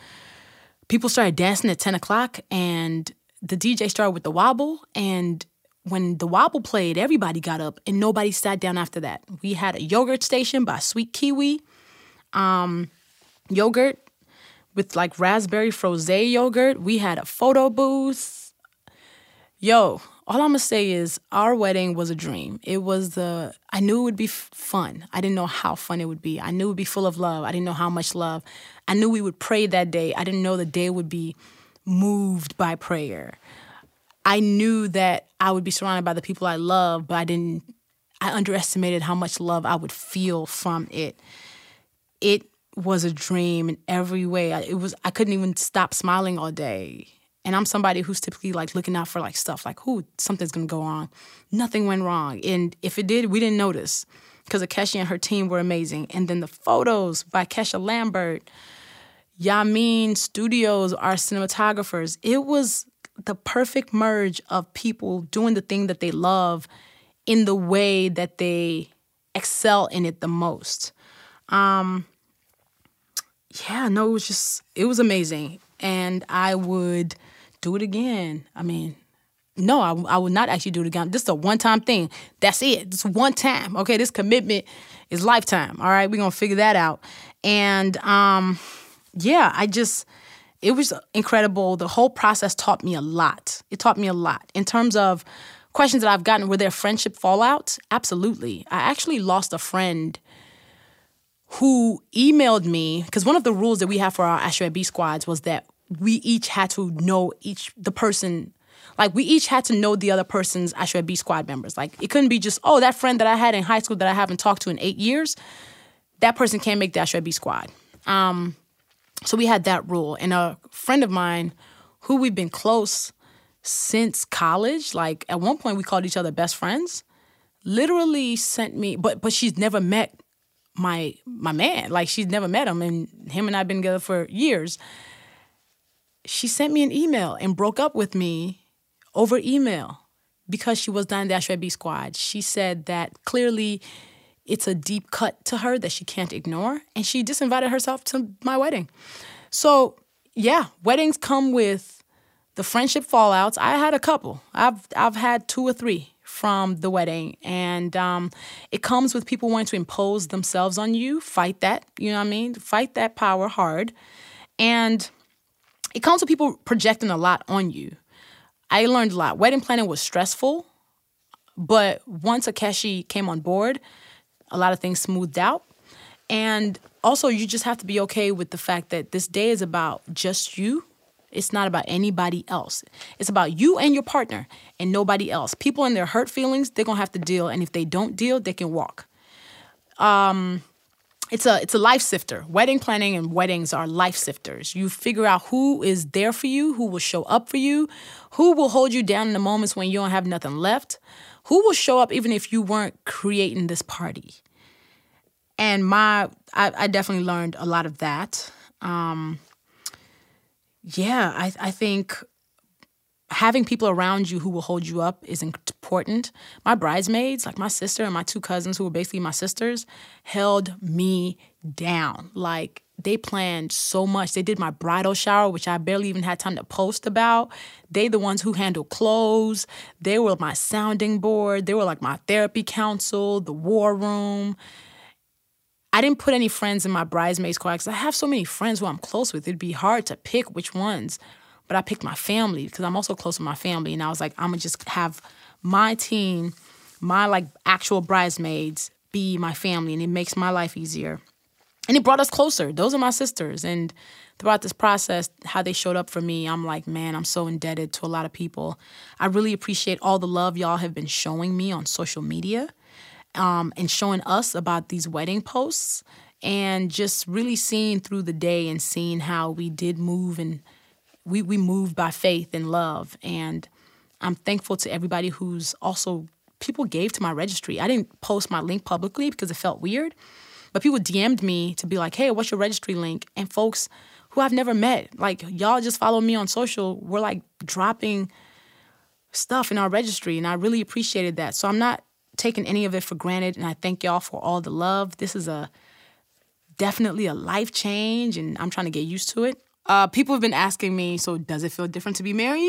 [SPEAKER 1] People started dancing at 10 o'clock, and the DJ started with the wobble, and when the wobble played, everybody got up and nobody sat down after that. We had a yogurt station by Sweet Kiwi, yogurt with like raspberry frosé yogurt. We had a photo booth. Yo, all I'm gonna say is our wedding was a dream. I knew it would be fun. I didn't know how fun it would be. I knew it would be full of love. I didn't know how much love. I knew we would pray that day. I didn't know the day would be moved by prayer. I knew that I would be surrounded by the people I love, but I underestimated how much love I would feel from it. It was a dream in every way. I couldn't even stop smiling all day. And I'm somebody who's typically like looking out for like stuff like, something's gonna go wrong. Nothing went wrong. And if it did, we didn't notice because Akeshi and her team were amazing. And then the photos by Kesha Lambert, Yamin Studios, our cinematographers, it was the perfect merge of people doing the thing that they love in the way that they excel in it the most. It was amazing. And I would do it again. I mean, no, I would not actually do it again. This is a one-time thing. That's it. It's one time. Okay, this commitment is lifetime. All right, we're going to figure that out. And it was incredible. The whole process taught me a lot. It taught me a lot. In terms of questions that I've gotten, were there friendship fallouts? Absolutely. I actually lost a friend who emailed me, because one of the rules that we have for our Ashray B squads was that we each had to know we each had to know the other person's Ashray B squad members. Like, it couldn't be just, that friend that I had in high school that I haven't talked to in 8 years, that person can't make the Ashray B squad. So we had that rule. And a friend of mine who we've been close since college, like at one point we called each other best friends, literally sent me, but she's never met my man. Like, she's never met him, and him and I have been together for years. She sent me an email and broke up with me over email because she was not in the Ashray B squad. She said that clearly it's a deep cut to her that she can't ignore, and she disinvited herself to my wedding. So, yeah, weddings come with the friendship fallouts. I had a couple. I've had 2 or 3 from the wedding, and it comes with people wanting to impose themselves on you. Fight that, you know what I mean? Fight that power hard. And it comes with people projecting a lot on you. I learned a lot. Wedding planning was stressful, but once Akeshi came on board, a lot of things smoothed out. And also, you just have to be okay with the fact that this day is about just you. It's not about anybody else. It's about you and your partner and nobody else. People and their hurt feelings, they're going to have to deal. And if they don't deal, they can walk. It's a life sifter. Wedding planning and weddings are life sifters. You figure out who is there for you, who will show up for you, who will hold you down in the moments when you don't have nothing left, who will show up even if you weren't creating this party. And I definitely learned a lot of that. I think having people around you who will hold you up is important. My bridesmaids, like my sister and my 2 cousins who were basically my sisters, held me down. Like, they planned so much. They did my bridal shower, which I barely even had time to post about. They the ones who handled clothes. They were my sounding board. They were like my therapy council, the war room. I didn't put any friends in my bridesmaids squad because I have so many friends who I'm close with. It'd be hard to pick which ones. But I picked my family because I'm also close with my family. And I was like, I'm going to just have my team, my like actual bridesmaids be my family. And it makes my life easier. And it brought us closer. Those are my sisters. And throughout this process, how they showed up for me, I'm like, man, I'm so indebted to a lot of people. I really appreciate all the love y'all have been showing me on social media. And showing us about these wedding posts, and just really seeing through the day and seeing how we did move, and we moved by faith and love. And I'm thankful to everybody who's also, people gave to my registry. I didn't post my link publicly because it felt weird, but people DM'd me to be like, hey, what's your registry link? And folks who I've never met, like, y'all just follow me on social, we're like dropping stuff in our registry, and I really appreciated that. So I'm not taking any of it for granted, and I thank y'all for all the love. This is definitely a life change, and I'm trying to get used to it. People have been asking me, so does it feel different to be married?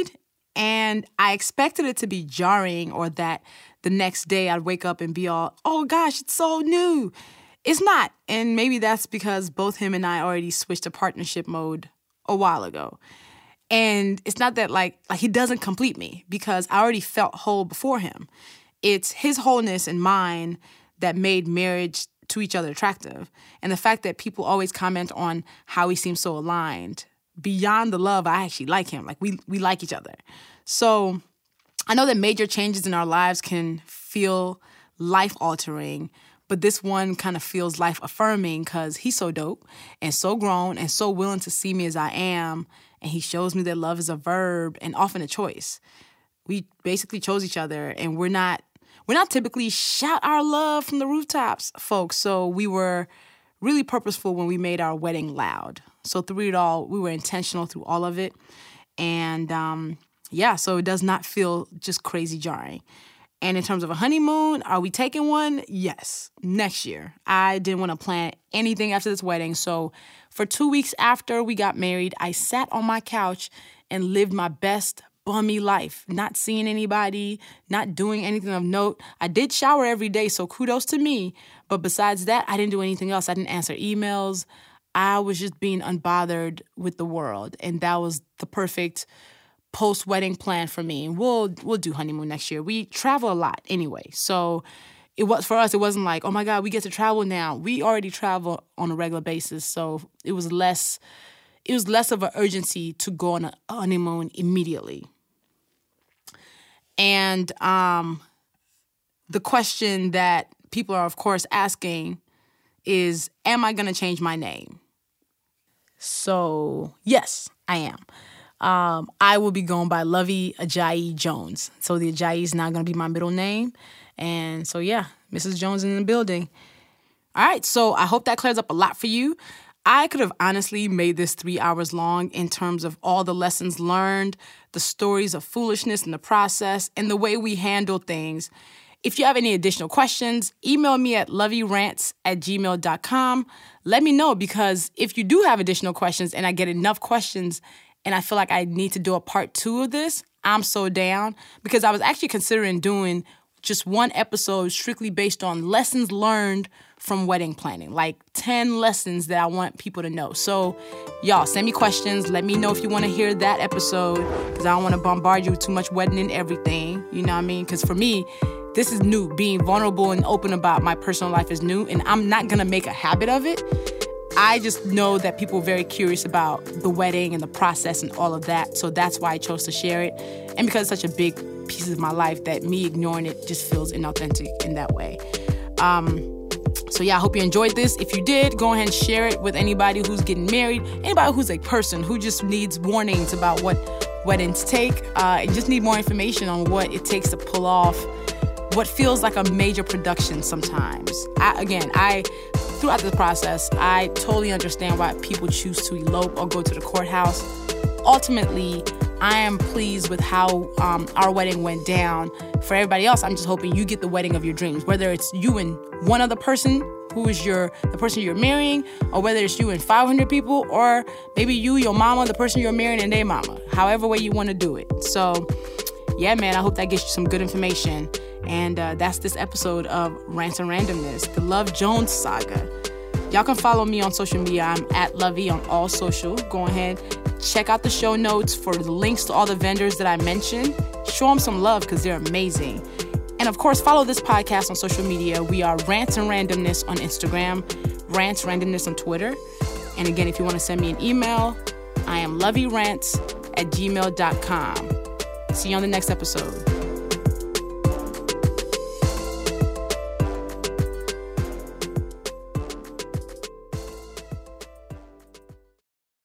[SPEAKER 1] And I expected it to be jarring, or that the next day I'd wake up and be all, oh gosh, it's so new. It's not. And maybe that's because both him and I already switched to partnership mode a while ago. And it's not that like he doesn't complete me, because I already felt whole before him. It's his wholeness and mine that made marriage to each other attractive. And the fact that people always comment on how we seem so aligned, beyond the love, I actually like him. Like we like each other. So I know that major changes in our lives can feel life-altering, but this one kind of feels life-affirming because he's so dope and so grown and so willing to see me as I am. And he shows me that love is a verb and often a choice. We basically chose each other, and we're not typically shout our love from the rooftops, folks. So we were really purposeful when we made our wedding loud. So through it all, we were intentional through all of it. And so it does not feel just crazy jarring. And in terms of a honeymoon, are we taking one? Yes, next year. I didn't want to plan anything after this wedding. So for 2 weeks after we got married, I sat on my couch and lived my best bummy life, not seeing anybody, not doing anything of note. I did shower every day, so kudos to me. But besides that, I didn't do anything else. I didn't answer emails. I was just being unbothered with the world. And that was the perfect post-wedding plan for me. And we'll do honeymoon next year. We travel a lot anyway. So it was, for us, it wasn't like, oh my God, we get to travel now. We already travel on a regular basis. So it was less of an urgency to go on a honeymoon immediately. And the question that people are, of course, asking is, am I going to change my name? So, yes, I am. I will be going by Lovey Ajayi Jones. So the Ajayi is not going to be my middle name. And so, yeah, Mrs. Jones in the building. All right, so I hope that clears up a lot for you. I could have honestly made this 3 hours long in terms of all the lessons learned, the stories of foolishness in the process, and the way we handle things. If you have any additional questions, email me at loveyrants@gmail.com. Let me know, because if you do have additional questions and I get enough questions and I feel like I need to do a part 2 of this, I'm so down, because I was actually considering doing just one episode strictly based on lessons learned from wedding planning, like 10 lessons that I want people to know. So y'all send me questions. Let me know if you want to hear that episode, because I don't want to bombard you with too much wedding and everything. You know what I mean? Because for me, this is new. Being vulnerable and open about my personal life is new, and I'm not going to make a habit of it. I just know that people are very curious about the wedding and the process and all of that. So that's why I chose to share it. And because it's such a big piece of my life that me ignoring it just feels inauthentic in that way. So yeah, I hope you enjoyed this. If you did, go ahead and share it with anybody who's getting married, anybody who's a person who just needs warnings about what weddings take, and just need more information on what it takes to pull off what feels like a major production sometimes. Throughout the process, I totally understand why people choose to elope or go to the courthouse. Ultimately, I am pleased with how our wedding went down. For everybody else, I'm just hoping you get the wedding of your dreams, whether it's you and one other person who is the person you're marrying, or whether it's you and 500 people, or maybe you, your mama, the person you're marrying, and their mama. However way you want to do it. So, yeah, man, I hope that gets you some good information. And that's this episode of Rants and Randomness, the Love Jones saga. Y'all can follow me on social media. I'm at Lovey on all social. Go ahead, check out the show notes for the links to all the vendors that I mentioned. Show them some love, because they're amazing. And of course, follow this podcast on social media. We are Rants and Randomness on Instagram, Rants Randomness on Twitter. And again, if you want to send me an email, I am loveyrants@gmail.com. See you on the next episode.